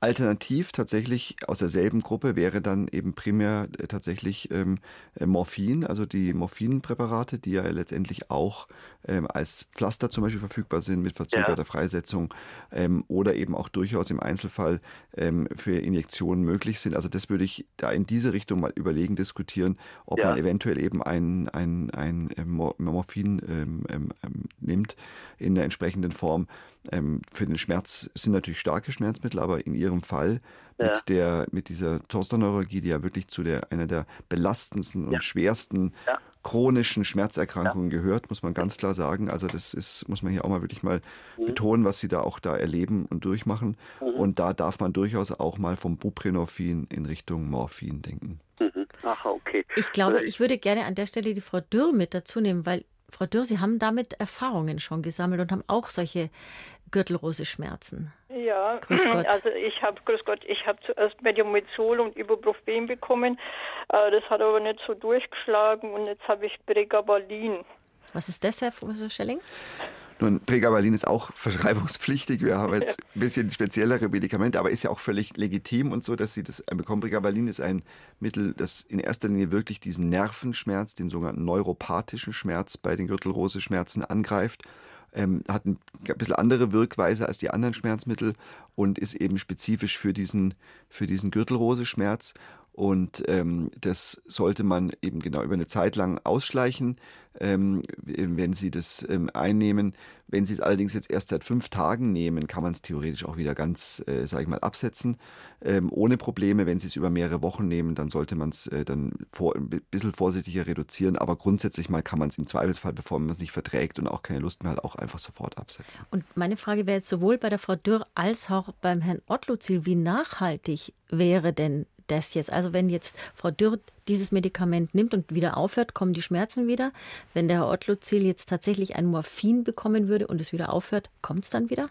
Alternativ tatsächlich aus derselben Gruppe wäre dann eben primär äh, tatsächlich ähm, äh, Morphin, also die Morphinpräparate, die ja letztendlich auch ähm, als Pflaster zum Beispiel verfügbar sind mit verzögerter ja. Freisetzung ähm, oder eben auch durchaus im Einzelfall ähm, für Injektionen möglich sind. Also das würde ich da in diese Richtung mal überlegen, diskutieren, ob ja. man eventuell eben ein, ein, ein Morphin ähm, ähm, nimmt in der entsprechenden Form. Ähm, für den Schmerz sind natürlich starke Schmerzmittel, aber in ihrem Fall ja. mit der mit dieser Torsderneuralgie, die ja wirklich zu der einer der belastendsten und ja. schwersten ja. chronischen Schmerzerkrankungen ja. gehört, muss man ganz klar sagen. Also das ist, muss man hier auch mal wirklich mal mhm. betonen, was sie da auch da erleben und durchmachen. Mhm. Und da darf man durchaus auch mal vom Buprenorphin in Richtung Morphin denken. Mhm. Ach, okay. Ich glaube, ich würde gerne an der Stelle die Frau Dürr mit dazu nehmen, weil Frau Dürr, Sie haben damit Erfahrungen schon gesammelt und haben auch solche Gürtelrose-Schmerzen. Ja, grüß Gott. Also ich habe, grüß Gott, ich habe zuerst Mediumizol und Ibuprofen bekommen. Das hat aber nicht so durchgeschlagen und jetzt habe ich Pregabalin. Was ist das, Herr Professor Schelling? Nun, Pregabalin ist auch verschreibungspflichtig. Wir haben jetzt ein bisschen speziellere Medikamente, aber ist ja auch völlig legitim und so, dass Sie das bekommen. Pregabalin ist ein Mittel, das in erster Linie wirklich diesen Nervenschmerz, den sogenannten neuropathischen Schmerz bei den Gürtelrose-Schmerzen angreift. Ähm, hat ein bisschen andere Wirkweise als die anderen Schmerzmittel und ist eben spezifisch für diesen, für diesen Gürtelrose-Schmerz. Und ähm, das sollte man eben genau über eine Zeit lang ausschleichen, ähm, wenn Sie das ähm, einnehmen. Wenn Sie es allerdings jetzt erst seit fünf Tagen nehmen, kann man es theoretisch auch wieder ganz, äh, sage ich mal, absetzen, ähm, ohne Probleme. Wenn Sie es über mehrere Wochen nehmen, dann sollte man es äh, dann vor, ein bisschen vorsichtiger reduzieren. Aber grundsätzlich mal kann man es im Zweifelsfall, bevor man es nicht verträgt und auch keine Lust mehr hat, auch einfach sofort absetzen. Und meine Frage wäre jetzt sowohl bei der Frau Dürr als auch beim Herrn Ottlozil, wie nachhaltig wäre denn das jetzt? Also wenn jetzt Frau Dürr dieses Medikament nimmt und wieder aufhört, kommen die Schmerzen wieder. Wenn der Herr Ottlozil jetzt tatsächlich ein Morphin bekommen würde und es wieder aufhört, kommt es dann wieder?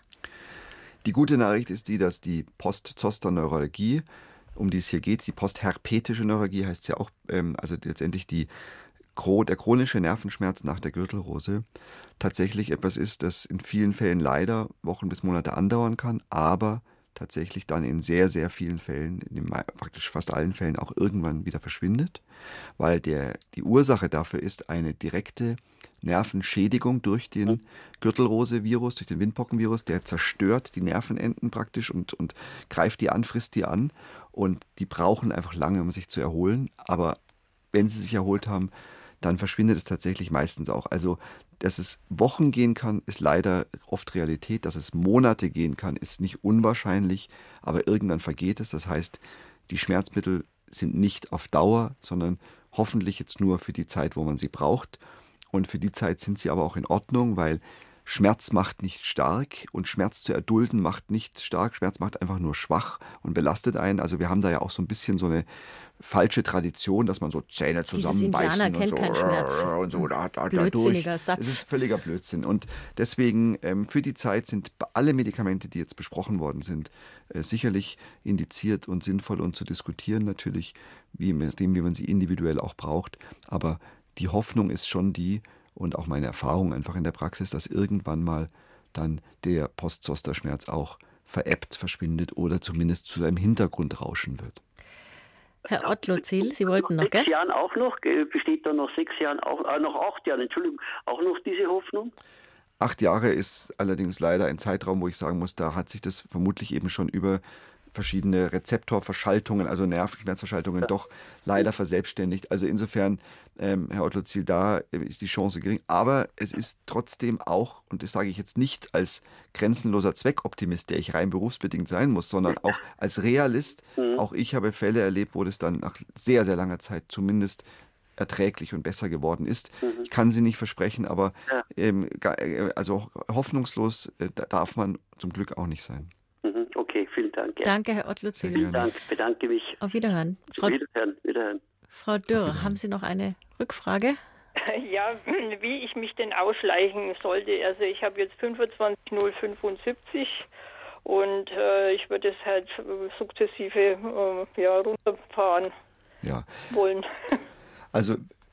Die gute Nachricht ist die, dass die Post-Zoster-Neuralgie, um die es hier geht, die postherpetische Neuralgie heißt es ja auch, ähm, also letztendlich die, der chronische Nervenschmerz nach der Gürtelrose, tatsächlich etwas ist, das in vielen Fällen leider Wochen bis Monate andauern kann, aber tatsächlich dann in sehr, sehr vielen Fällen, in praktisch fast allen Fällen auch irgendwann wieder verschwindet, weil der, die Ursache dafür ist eine direkte Nervenschädigung durch den Gürtelrose-Virus, durch den Windpockenvirus, der zerstört die Nervenenden praktisch und, und greift die an, frisst die an und die brauchen einfach lange, um sich zu erholen, aber wenn sie sich erholt haben, dann verschwindet es tatsächlich meistens auch. Also dass es Wochen gehen kann, ist leider oft Realität. Dass es Monate gehen kann, ist nicht unwahrscheinlich, aber irgendwann vergeht es. Das heißt, die Schmerzmittel sind nicht auf Dauer, sondern hoffentlich jetzt nur für die Zeit, wo man sie braucht. Und für die Zeit sind sie aber auch in Ordnung, weil Schmerz macht nicht stark und Schmerz zu erdulden macht nicht stark. Schmerz macht einfach nur schwach und belastet einen. Also wir haben da ja auch so ein bisschen so eine falsche Tradition, dass man so Zähne zusammenbeißen und so, und so da, da, da durch. Satz. Das ist völliger Blödsinn. Und deswegen ähm, für die Zeit sind alle Medikamente, die jetzt besprochen worden sind, äh, sicherlich indiziert und sinnvoll und zu diskutieren natürlich, wie, dem, wie man sie individuell auch braucht. Aber die Hoffnung ist schon die, und auch meine Erfahrung einfach in der Praxis, dass irgendwann mal dann der Post-Zoster-Schmerz auch verebbt, verschwindet oder zumindest zu einem Hintergrundrauschen wird. Herr Ottlozil, Sie wollten noch, gell? Sechs Jahren auch noch, besteht da noch sechs Jahren, auch, äh, noch acht Jahren, Entschuldigung, auch noch diese Hoffnung? Acht Jahre ist allerdings leider ein Zeitraum, wo ich sagen muss, da hat sich das vermutlich eben schon über verschiedene Rezeptorverschaltungen, also Nervenschmerzverschaltungen, ja. doch leider verselbstständigt. Also insofern, ähm, Herr Ottlozil, da ist die Chance gering. Aber es ist trotzdem auch, und das sage ich jetzt nicht als grenzenloser Zweckoptimist, der ich rein berufsbedingt sein muss, sondern auch als Realist. Mhm. Auch ich habe Fälle erlebt, wo das dann nach sehr, sehr langer Zeit zumindest erträglich und besser geworden ist. Mhm. Ich kann sie nicht versprechen, aber ja. ähm, also hoffnungslos äh, darf man zum Glück auch nicht sein. Okay, vielen Dank. Ja. Danke, Herr Ottlozil. Vielen Dank, bedanke mich. Auf Wiederhören. Frau, Wiederhören, Wiederhören. Frau Dürr, haben Sie noch eine Rückfrage? Ja, wie ich mich denn ausschleichen sollte. Also ich habe jetzt fünfundzwanzig null fünfundsiebzig und äh, ich würde es halt sukzessive äh, ja, runterfahren ja. wollen. Also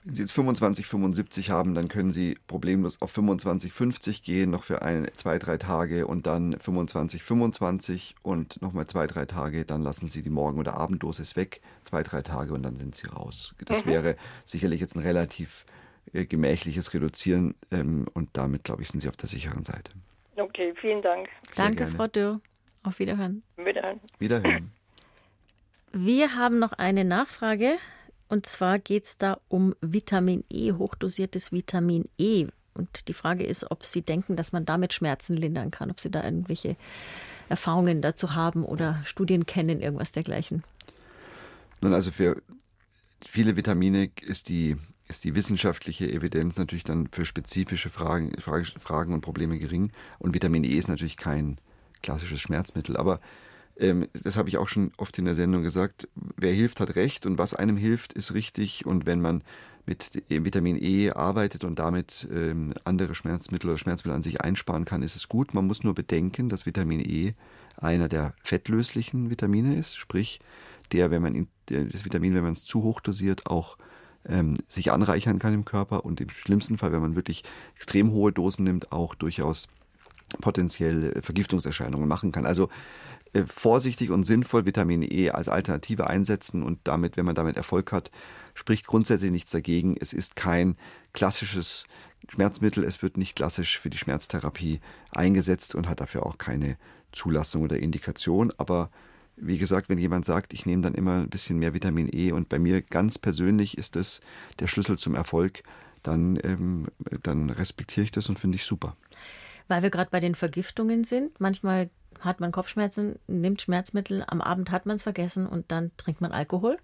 Wenn Sie jetzt fünfundzwanzig fünfundsiebzig haben, dann können Sie problemlos auf fünfundzwanzig fünfzig gehen, noch für ein, zwei, drei Tage und dann fünfundzwanzig fünfundzwanzig und nochmal zwei, drei Tage. Dann lassen Sie die Morgen- oder Abenddosis weg, zwei, drei Tage und dann sind Sie raus. Das mhm. wäre sicherlich jetzt ein relativ äh, gemächliches Reduzieren ähm, und damit, glaube ich, sind Sie auf der sicheren Seite. Okay, vielen Dank. Sehr Danke, gerne. Frau Dürr. Auf Wiederhören. Wiederhören. Wiederhören. Wir haben noch eine Nachfrage. Und zwar geht es da um Vitamin E, hochdosiertes Vitamin E. Und die Frage ist, ob Sie denken, dass man damit Schmerzen lindern kann, ob Sie da irgendwelche Erfahrungen dazu haben oder Studien kennen, irgendwas dergleichen. Nun, also für viele Vitamine ist die, ist die wissenschaftliche Evidenz natürlich dann für spezifische Fragen, Fragen und Probleme gering. Und Vitamin E ist natürlich kein klassisches Schmerzmittel, aber das habe ich auch schon oft in der Sendung gesagt, wer hilft, hat recht und was einem hilft, ist richtig. Und wenn man mit Vitamin E arbeitet und damit ähm, andere Schmerzmittel oder Schmerzmittel an sich einsparen kann, ist es gut. Man muss nur bedenken, dass Vitamin E einer der fettlöslichen Vitamine ist, sprich der, wenn man ihn, das Vitamin, wenn man es zu hoch dosiert, auch ähm, sich anreichern kann im Körper und im schlimmsten Fall, wenn man wirklich extrem hohe Dosen nimmt, auch durchaus potenziell Vergiftungserscheinungen machen kann. Also äh, vorsichtig und sinnvoll Vitamin E als Alternative einsetzen und damit, wenn man damit Erfolg hat, spricht grundsätzlich nichts dagegen. Es ist kein klassisches Schmerzmittel, es wird nicht klassisch für die Schmerztherapie eingesetzt und hat dafür auch keine Zulassung oder Indikation. Aber wie gesagt, wenn jemand sagt, ich nehme dann immer ein bisschen mehr Vitamin E und bei mir ganz persönlich ist das der Schlüssel zum Erfolg, dann, ähm, dann respektiere ich das und finde ich super. Weil wir gerade bei den Vergiftungen sind. Manchmal hat man Kopfschmerzen, nimmt Schmerzmittel, am Abend hat man es vergessen und dann trinkt man Alkohol?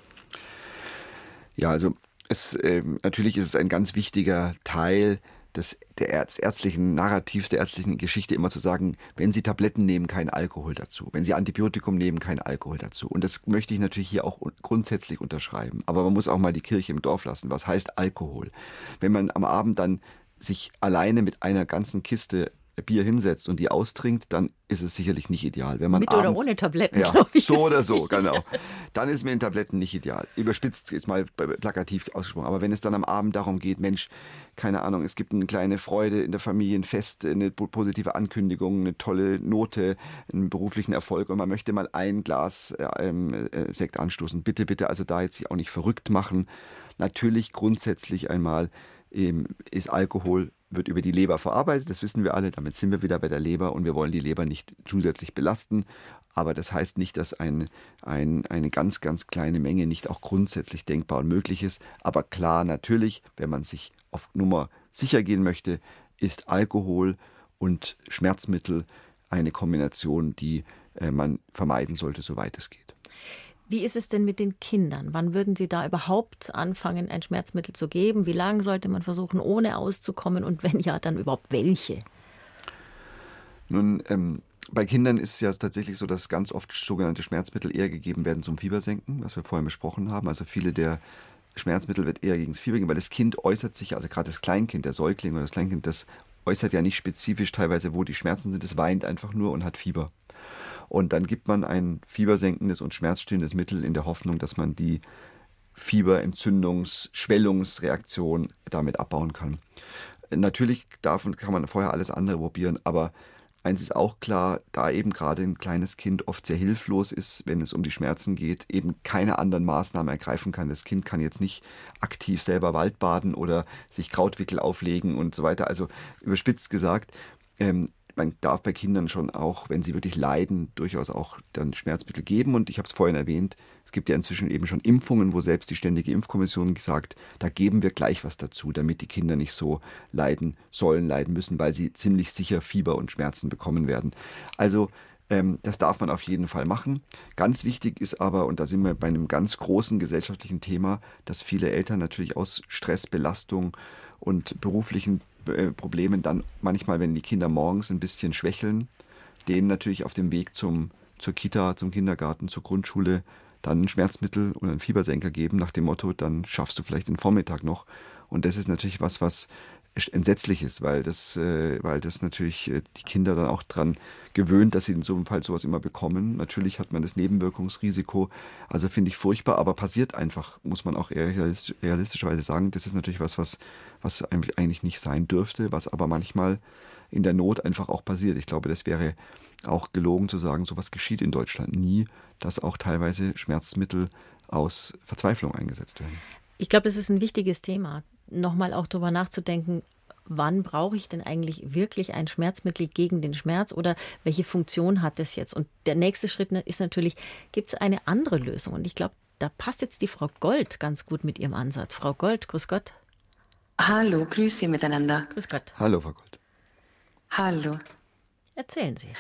Ja, also es, äh, natürlich ist es ein ganz wichtiger Teil des, der Ärz, ärztlichen Narrativs, der ärztlichen Geschichte, immer zu sagen, wenn Sie Tabletten nehmen, kein Alkohol dazu. Wenn Sie Antibiotikum nehmen, kein Alkohol dazu. Und das möchte ich natürlich hier auch grundsätzlich unterschreiben. Aber man muss auch mal die Kirche im Dorf lassen. Was heißt Alkohol? Wenn man am Abend dann sich alleine mit einer ganzen Kiste Bier hinsetzt und die austrinkt, dann ist es sicherlich nicht ideal. Wenn man mit abends, oder ohne Tabletten, ja, glaube ich. So oder so, genau. Dann ist mir in Tabletten nicht ideal. Überspitzt jetzt mal plakativ ausgesprochen. Aber wenn es dann am Abend darum geht, Mensch, keine Ahnung, es gibt eine kleine Freude in der Familie, ein Fest, eine positive Ankündigung, eine tolle Note, einen beruflichen Erfolg und man möchte mal ein Glas äh, äh, Sekt anstoßen. Bitte, bitte, also da jetzt sich auch nicht verrückt machen. Natürlich grundsätzlich einmal ähm, ist Alkohol wird über die Leber verarbeitet, das wissen wir alle, damit sind wir wieder bei der Leber und wir wollen die Leber nicht zusätzlich belasten, aber das heißt nicht, dass ein, ein, eine ganz, ganz kleine Menge nicht auch grundsätzlich denkbar und möglich ist, aber klar, natürlich, wenn man sich auf Nummer sicher gehen möchte, ist Alkohol und Schmerzmittel eine Kombination, die äh, man vermeiden sollte, soweit es geht. Wie ist es denn mit den Kindern? Wann würden Sie da überhaupt anfangen, ein Schmerzmittel zu geben? Wie lange sollte man versuchen, ohne auszukommen? Und wenn ja, dann überhaupt welche? Nun, ähm, bei Kindern ist es ja tatsächlich so, dass ganz oft sogenannte Schmerzmittel eher gegeben werden zum Fiebersenken, was wir vorhin besprochen haben. Also viele der Schmerzmittel wird eher gegen das Fieber geben, weil das Kind äußert sich, also gerade das Kleinkind, der Säugling oder das Kleinkind, das äußert ja nicht spezifisch teilweise, wo die Schmerzen sind. Es weint einfach nur und hat Fieber. Und dann gibt man ein fiebersenkendes und schmerzstillendes Mittel in der Hoffnung, dass man die Fieberentzündungs-, Schwellungsreaktion damit abbauen kann. Natürlich darf und kann man vorher alles andere probieren, aber eins ist auch klar, da eben gerade ein kleines Kind oft sehr hilflos ist, wenn es um die Schmerzen geht, eben keine anderen Maßnahmen ergreifen kann. Das Kind kann jetzt nicht aktiv selber Waldbaden oder sich Krautwickel auflegen und so weiter. Also überspitzt gesagt, ähm, man darf bei Kindern schon auch, wenn sie wirklich leiden, durchaus auch dann Schmerzmittel geben. Und ich habe es vorhin erwähnt, es gibt ja inzwischen eben schon Impfungen, wo selbst die Ständige Impfkommission gesagt, da geben wir gleich was dazu, damit die Kinder nicht so leiden sollen, leiden müssen, weil sie ziemlich sicher Fieber und Schmerzen bekommen werden. Also ähm, das darf man auf jeden Fall machen. Ganz wichtig ist aber, und da sind wir bei einem ganz großen gesellschaftlichen Thema, dass viele Eltern natürlich aus Stress, Belastung und beruflichen Problemen dann manchmal, wenn die Kinder morgens ein bisschen schwächeln, denen natürlich auf dem Weg zum, zur Kita, zum Kindergarten, zur Grundschule dann ein Schmerzmittel oder einen Fiebersenker geben, nach dem Motto, dann schaffst du vielleicht den Vormittag noch. Und das ist natürlich was, was entsetzlich ist, weil das, äh, weil das natürlich äh, die Kinder dann auch dran gewöhnt, dass sie in so einem Fall sowas immer bekommen. Natürlich hat man das Nebenwirkungsrisiko, also finde ich furchtbar, aber passiert einfach, muss man auch eher realistisch, realistischerweise sagen. Das ist natürlich was, was, was eigentlich nicht sein dürfte, was aber manchmal in der Not einfach auch passiert. Ich glaube, das wäre auch gelogen zu sagen, sowas geschieht in Deutschland nie, dass auch teilweise Schmerzmittel aus Verzweiflung eingesetzt werden. Ich glaube, es ist ein wichtiges Thema, nochmal auch darüber nachzudenken, wann brauche ich denn eigentlich wirklich ein Schmerzmittel gegen den Schmerz oder welche Funktion hat es jetzt? Und der nächste Schritt ist natürlich, gibt es eine andere Lösung? Und ich glaube, da passt jetzt die Frau Gold ganz gut mit ihrem Ansatz. Frau Gold, grüß Gott. Hallo, grüß Sie miteinander. Grüß Gott. Hallo, Frau Gold. Hallo. Erzählen Sie.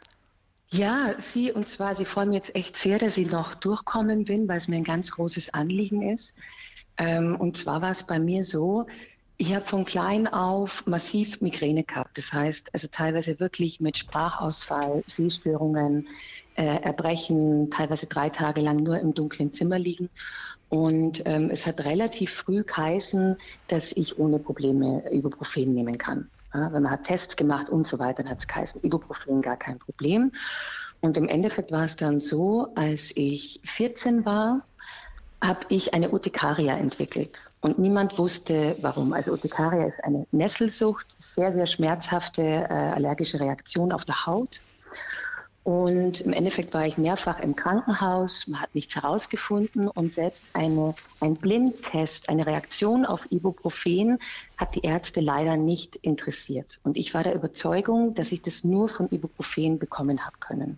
Ja, Sie, und zwar, Sie freuen mich jetzt echt sehr, dass ich noch durchkommen bin, weil es mir ein ganz großes Anliegen ist. Ähm, und zwar war es bei mir so, ich habe von klein auf massiv Migräne gehabt. Das heißt, also teilweise wirklich mit Sprachausfall, Sehstörungen, äh, Erbrechen, teilweise drei Tage lang nur im dunklen Zimmer liegen. Und ähm, es hat relativ früh geheißen, dass ich ohne Probleme Ibuprofen nehmen kann. Ja, wenn man hat Tests gemacht und so weiter, dann hat es geheißen, Ibuprofen gar kein Problem. Und im Endeffekt war es dann so, als ich vierzehn war, habe ich eine Urtikaria entwickelt. Und niemand wusste, warum. Also Urtikaria ist eine Nesselsucht, sehr, sehr schmerzhafte äh, allergische Reaktion auf der Haut. Und im Endeffekt war ich mehrfach im Krankenhaus, man hat nichts herausgefunden und selbst eine, ein Blindtest, eine Reaktion auf Ibuprofen hat die Ärzte leider nicht interessiert. Und ich war der Überzeugung, dass ich das nur von Ibuprofen bekommen habe können.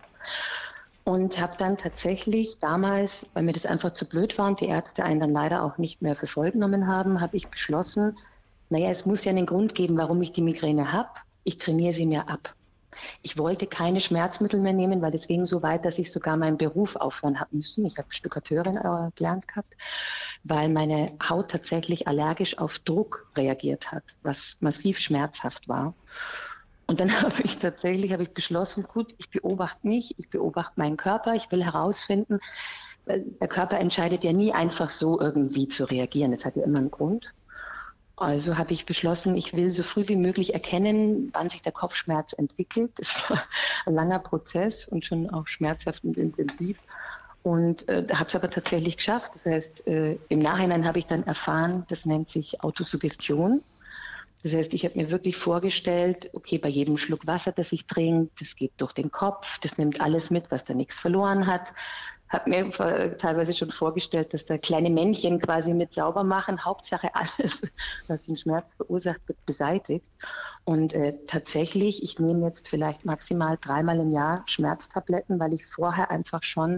Und habe dann tatsächlich damals, weil mir das einfach zu blöd war und die Ärzte einen dann leider auch nicht mehr für voll genommen haben, habe ich beschlossen, naja, es muss ja einen Grund geben, warum ich die Migräne habe. Ich trainiere sie mir ab. Ich wollte keine Schmerzmittel mehr nehmen, weil es ging so weit, dass ich sogar meinen Beruf aufhören habe müssen. Ich habe Stuckateurin äh, gelernt gehabt, weil meine Haut tatsächlich allergisch auf Druck reagiert hat, was massiv schmerzhaft war. Und dann habe ich tatsächlich habe ich beschlossen, gut, ich beobachte mich, ich beobachte meinen Körper, ich will herausfinden, weil der Körper entscheidet ja nie einfach so irgendwie zu reagieren. Das hat ja immer einen Grund. Also habe ich beschlossen, ich will so früh wie möglich erkennen, wann sich der Kopfschmerz entwickelt. Das war ein langer Prozess und schon auch schmerzhaft und intensiv. Und äh, habe es aber tatsächlich geschafft. Das heißt, äh, im Nachhinein habe ich dann erfahren, das nennt sich Autosuggestion. Das heißt, ich habe mir wirklich vorgestellt, okay, bei jedem Schluck Wasser, das ich trinke, das geht durch den Kopf, das nimmt alles mit, was da nichts verloren hat. Habe mir teilweise schon vorgestellt, dass da kleine Männchen quasi mit sauber machen. Hauptsache alles, was den Schmerz verursacht, wird beseitigt. Und äh, tatsächlich, ich nehme jetzt vielleicht maximal dreimal im Jahr Schmerztabletten, weil ich vorher einfach schon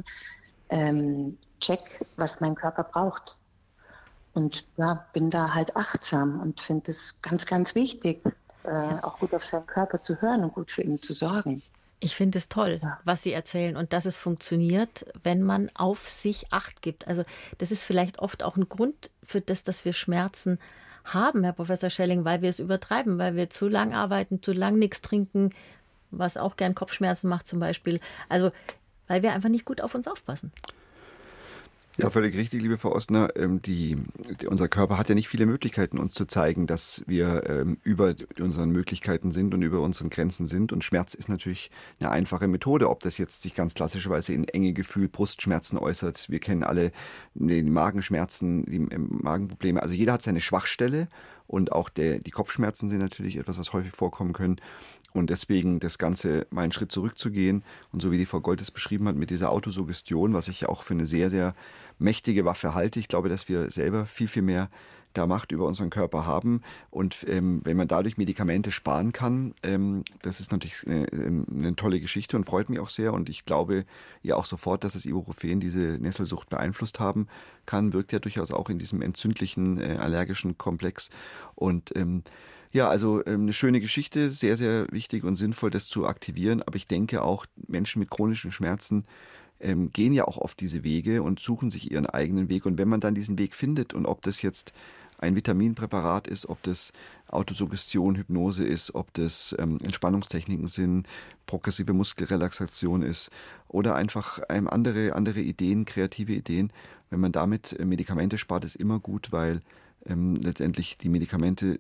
ähm, check, was mein Körper braucht. Und ja, bin da halt achtsam und finde es ganz, ganz wichtig, äh, auch gut auf seinen Körper zu hören und gut für ihn zu sorgen. Ich finde es toll, Ja. was Sie erzählen und dass es funktioniert, wenn man auf sich Acht gibt. Also das ist vielleicht oft auch ein Grund für das, dass wir Schmerzen haben, Herr Professor Schelling, weil wir es übertreiben, weil wir zu lang arbeiten, zu lang nichts trinken, was auch gern Kopfschmerzen macht zum Beispiel. Also weil wir einfach nicht gut auf uns aufpassen. Ja, völlig richtig, liebe Frau Ostner. Ähm, die, die, unser Körper hat ja nicht viele Möglichkeiten, uns zu zeigen, dass wir ähm, über unseren Möglichkeiten sind und über unseren Grenzen sind. Und Schmerz ist natürlich eine einfache Methode, ob das jetzt sich ganz klassischerweise in Engegefühl, Brustschmerzen äußert. Wir kennen alle die Magenschmerzen, die Magenprobleme. Also jeder hat seine Schwachstelle und auch der, die Kopfschmerzen sind natürlich etwas, was häufig vorkommen können. Und deswegen das Ganze mal einen Schritt zurückzugehen und so wie die Frau Gold es beschrieben hat mit dieser Autosuggestion, was ich ja auch für eine sehr, sehr mächtige Waffe halte. Ich glaube, dass wir selber viel, viel mehr da Macht über unseren Körper haben. Und ähm, wenn man dadurch Medikamente sparen kann, ähm, das ist natürlich eine, eine tolle Geschichte und freut mich auch sehr. Und ich glaube ja auch sofort, dass das Ibuprofen diese Nesselsucht beeinflusst haben kann. Wirkt ja durchaus auch in diesem entzündlichen, äh, allergischen Komplex. Und ähm, ja, also ähm, eine schöne Geschichte, sehr, sehr wichtig und sinnvoll, das zu aktivieren. Aber ich denke auch, Menschen mit chronischen Schmerzen ähm, gehen ja auch oft diese Wege und suchen sich ihren eigenen Weg. Und wenn man dann diesen Weg findet und ob das jetzt ein Vitaminpräparat ist, ob das Autosuggestion, Hypnose ist, ob das ähm, Entspannungstechniken sind, progressive Muskelrelaxation ist oder einfach ähm, andere, andere Ideen, kreative Ideen. Wenn man damit äh, Medikamente spart, ist immer gut, weil ähm, letztendlich die Medikamente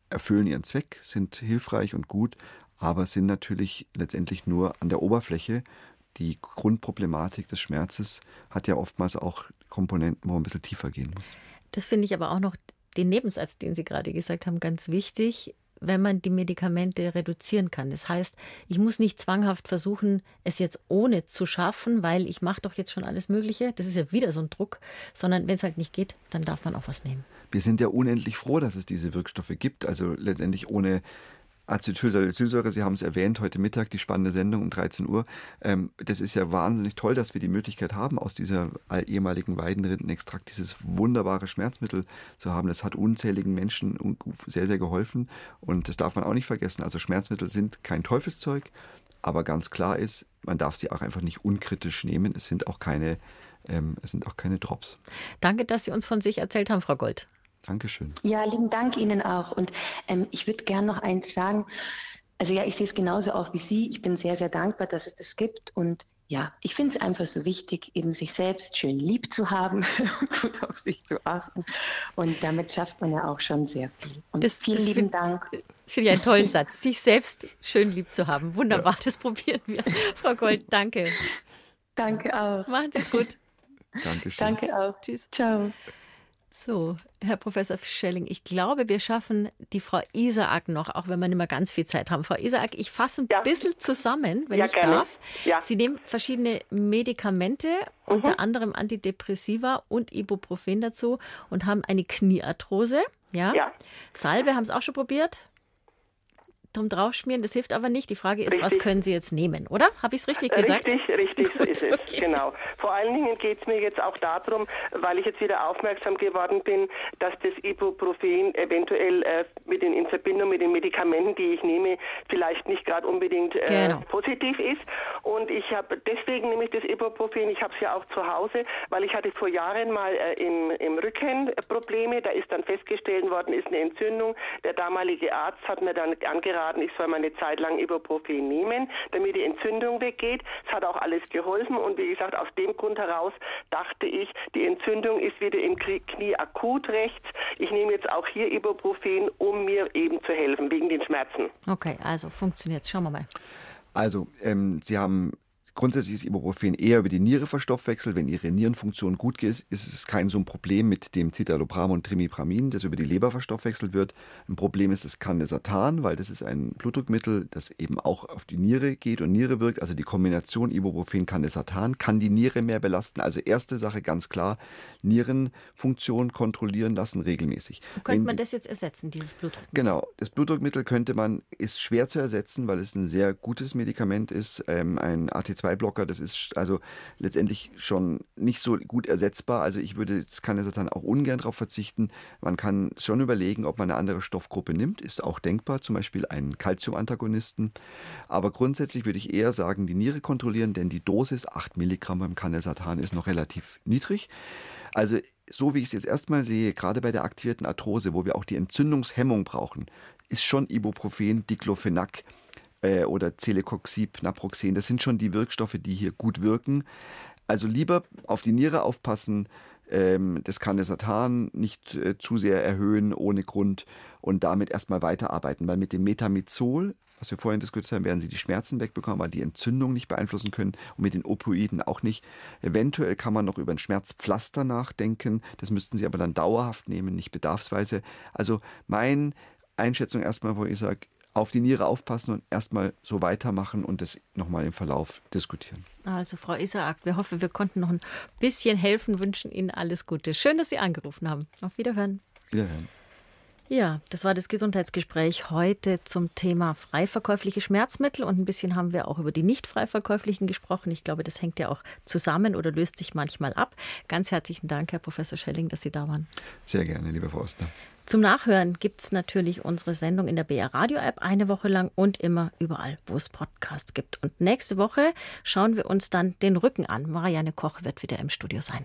erfüllen ihren Zweck, sind hilfreich und gut, aber sind natürlich letztendlich nur an der Oberfläche. Die Grundproblematik des Schmerzes hat ja oftmals auch Komponenten, wo man ein bisschen tiefer gehen muss. Das finde ich aber auch noch den Nebensatz, den Sie gerade gesagt haben, ganz wichtig, wenn man die Medikamente reduzieren kann. Das heißt, ich muss nicht zwanghaft versuchen, es jetzt ohne zu schaffen, weil ich mache doch jetzt schon alles Mögliche. Das ist ja wieder so ein Druck, sondern wenn es halt nicht geht, dann darf man auch was nehmen. Wir sind ja unendlich froh, dass es diese Wirkstoffe gibt. Also letztendlich ohne Acetylsalicylsäure, Sie haben es erwähnt, heute Mittag die spannende Sendung um dreizehn Uhr. Ähm, das ist ja wahnsinnig toll, dass wir die Möglichkeit haben, aus dieser ehemaligen Weidenrindenextrakt dieses wunderbare Schmerzmittel zu haben. Das hat unzähligen Menschen sehr, sehr geholfen und das darf man auch nicht vergessen. Also Schmerzmittel sind kein Teufelszeug, aber ganz klar ist, man darf sie auch einfach nicht unkritisch nehmen. Es sind auch keine, ähm, es sind auch keine Drops. Danke, dass Sie uns von sich erzählt haben, Frau Gold. Dankeschön. Ja, lieben Dank Ihnen auch. Und ähm, ich würde gerne noch eins sagen. Also ja, ich sehe es genauso auch wie Sie. Ich bin sehr, sehr dankbar, dass es das gibt. Und ja, ich finde es einfach so wichtig, eben sich selbst schön lieb zu haben und gut auf sich zu achten. Und damit schafft man ja auch schon sehr viel. Und das, vielen das lieben find, Dank. Ich finde ja einen tollen Satz. Sich selbst schön lieb zu haben. Wunderbar, ja. Das probieren wir. Frau Gold, danke. Danke auch. Machen Sie es gut. Dankeschön. Danke auch. Tschüss. Ciao. So, Herr Professor Schelling, ich glaube, wir schaffen die Frau Isaak noch, auch wenn wir nicht mehr ganz viel Zeit haben. Frau Isaak, ich fasse ein ja. bisschen zusammen, wenn ja, ich gerne. darf. Ja. Sie nehmen verschiedene Medikamente, mhm. unter anderem Antidepressiva und Ibuprofen dazu und haben eine Kniearthrose. Ja. ja. Salbe haben Sie auch schon probiert? Drum draufschmieren, das hilft aber nicht. Die Frage ist, richtig. Was können Sie jetzt nehmen, oder? Habe ich es richtig gesagt? Richtig, richtig, Gut, so ist es, okay. Genau. Vor allen Dingen geht es mir jetzt auch darum, weil ich jetzt wieder aufmerksam geworden bin, dass das Ibuprofen eventuell äh, mit den, in Verbindung mit den Medikamenten, die ich nehme, vielleicht nicht gerade unbedingt äh, genau. positiv ist. Und ich habe deswegen nämlich das Ibuprofen, ich habe es ja auch zu Hause, weil ich hatte vor Jahren mal äh, im, im Rücken Probleme. Da ist dann festgestellt worden, ist eine Entzündung. Der damalige Arzt hat mir dann angeraten, ich soll mal eine Zeit lang Ibuprofen nehmen, damit die Entzündung weggeht. Es hat auch alles geholfen und wie gesagt, aus dem Grund heraus dachte ich, die Entzündung ist wieder im Knie akut rechts. Ich nehme jetzt auch hier Ibuprofen, um mir eben zu helfen, wegen den Schmerzen. Okay, also funktioniert. Schauen wir mal. Also, ähm, Sie haben grundsätzlich ist Ibuprofen eher über die Niere verstoffwechselt. Wenn Ihre Nierenfunktion gut ist, ist es kein so ein Problem mit dem Citalopram und Trimipramin, das über die Leber verstoffwechselt wird. Ein Problem ist das Candesartan, weil das ist ein Blutdruckmittel, das eben auch auf die Niere geht und Niere wirkt. Also die Kombination Ibuprofen-Candesartan kann die Niere mehr belasten. Also erste Sache ganz klar, Nierenfunktion kontrollieren lassen regelmäßig. Könnte Wenn, man das jetzt ersetzen, dieses Blutdruckmittel? Genau, das Blutdruckmittel könnte man, ist schwer zu ersetzen, weil es ein sehr gutes Medikament ist, ähm, ein A T zwei Blocker, das ist also letztendlich schon nicht so gut ersetzbar. Also ich würde, das kann jetzt dann auch ungern darauf verzichten. Man kann schon überlegen, ob man eine andere Stoffgruppe nimmt, ist auch denkbar, zum Beispiel einen Calcium-Antagonisten. Aber grundsätzlich würde ich eher sagen, die Niere kontrollieren, denn die Dosis acht Milligramm beim Candesartan ist noch relativ niedrig. Also so wie ich es jetzt erstmal sehe, gerade bei der aktivierten Arthrose, wo wir auch die Entzündungshemmung brauchen, ist schon Ibuprofen, Diclofenac oder Celecoxib, Naproxen. Das sind schon die Wirkstoffe, die hier gut wirken. Also lieber auf die Niere aufpassen, ähm, das Candesartan nicht äh, zu sehr erhöhen ohne Grund und damit erstmal weiterarbeiten. Weil mit dem Metamizol, was wir vorhin diskutiert haben, werden Sie die Schmerzen wegbekommen, weil die Entzündung nicht beeinflussen können und mit den Opioiden auch nicht. Eventuell kann man noch über ein Schmerzpflaster nachdenken. Das müssten Sie aber dann dauerhaft nehmen, nicht bedarfsweise. Also meine Einschätzung erstmal, wo ich sage, auf die Niere aufpassen und erstmal so weitermachen und das nochmal im Verlauf diskutieren. Also Frau Isaak, wir hoffen, wir konnten noch ein bisschen helfen, wünschen Ihnen alles Gute. Schön, dass Sie angerufen haben. Auf Wiederhören. Wiederhören. Ja, das war das Gesundheitsgespräch heute zum Thema freiverkäufliche Schmerzmittel und ein bisschen haben wir auch über die nicht freiverkäuflichen gesprochen. Ich glaube, das hängt ja auch zusammen oder löst sich manchmal ab. Ganz herzlichen Dank, Herr Professor Schelling, dass Sie da waren. Sehr gerne, liebe Frau Ostner. Zum Nachhören gibt es natürlich unsere Sendung in der B R Radio App eine Woche lang und immer überall, wo es Podcasts gibt. Und nächste Woche schauen wir uns dann den Rücken an. Marianne Koch wird wieder im Studio sein.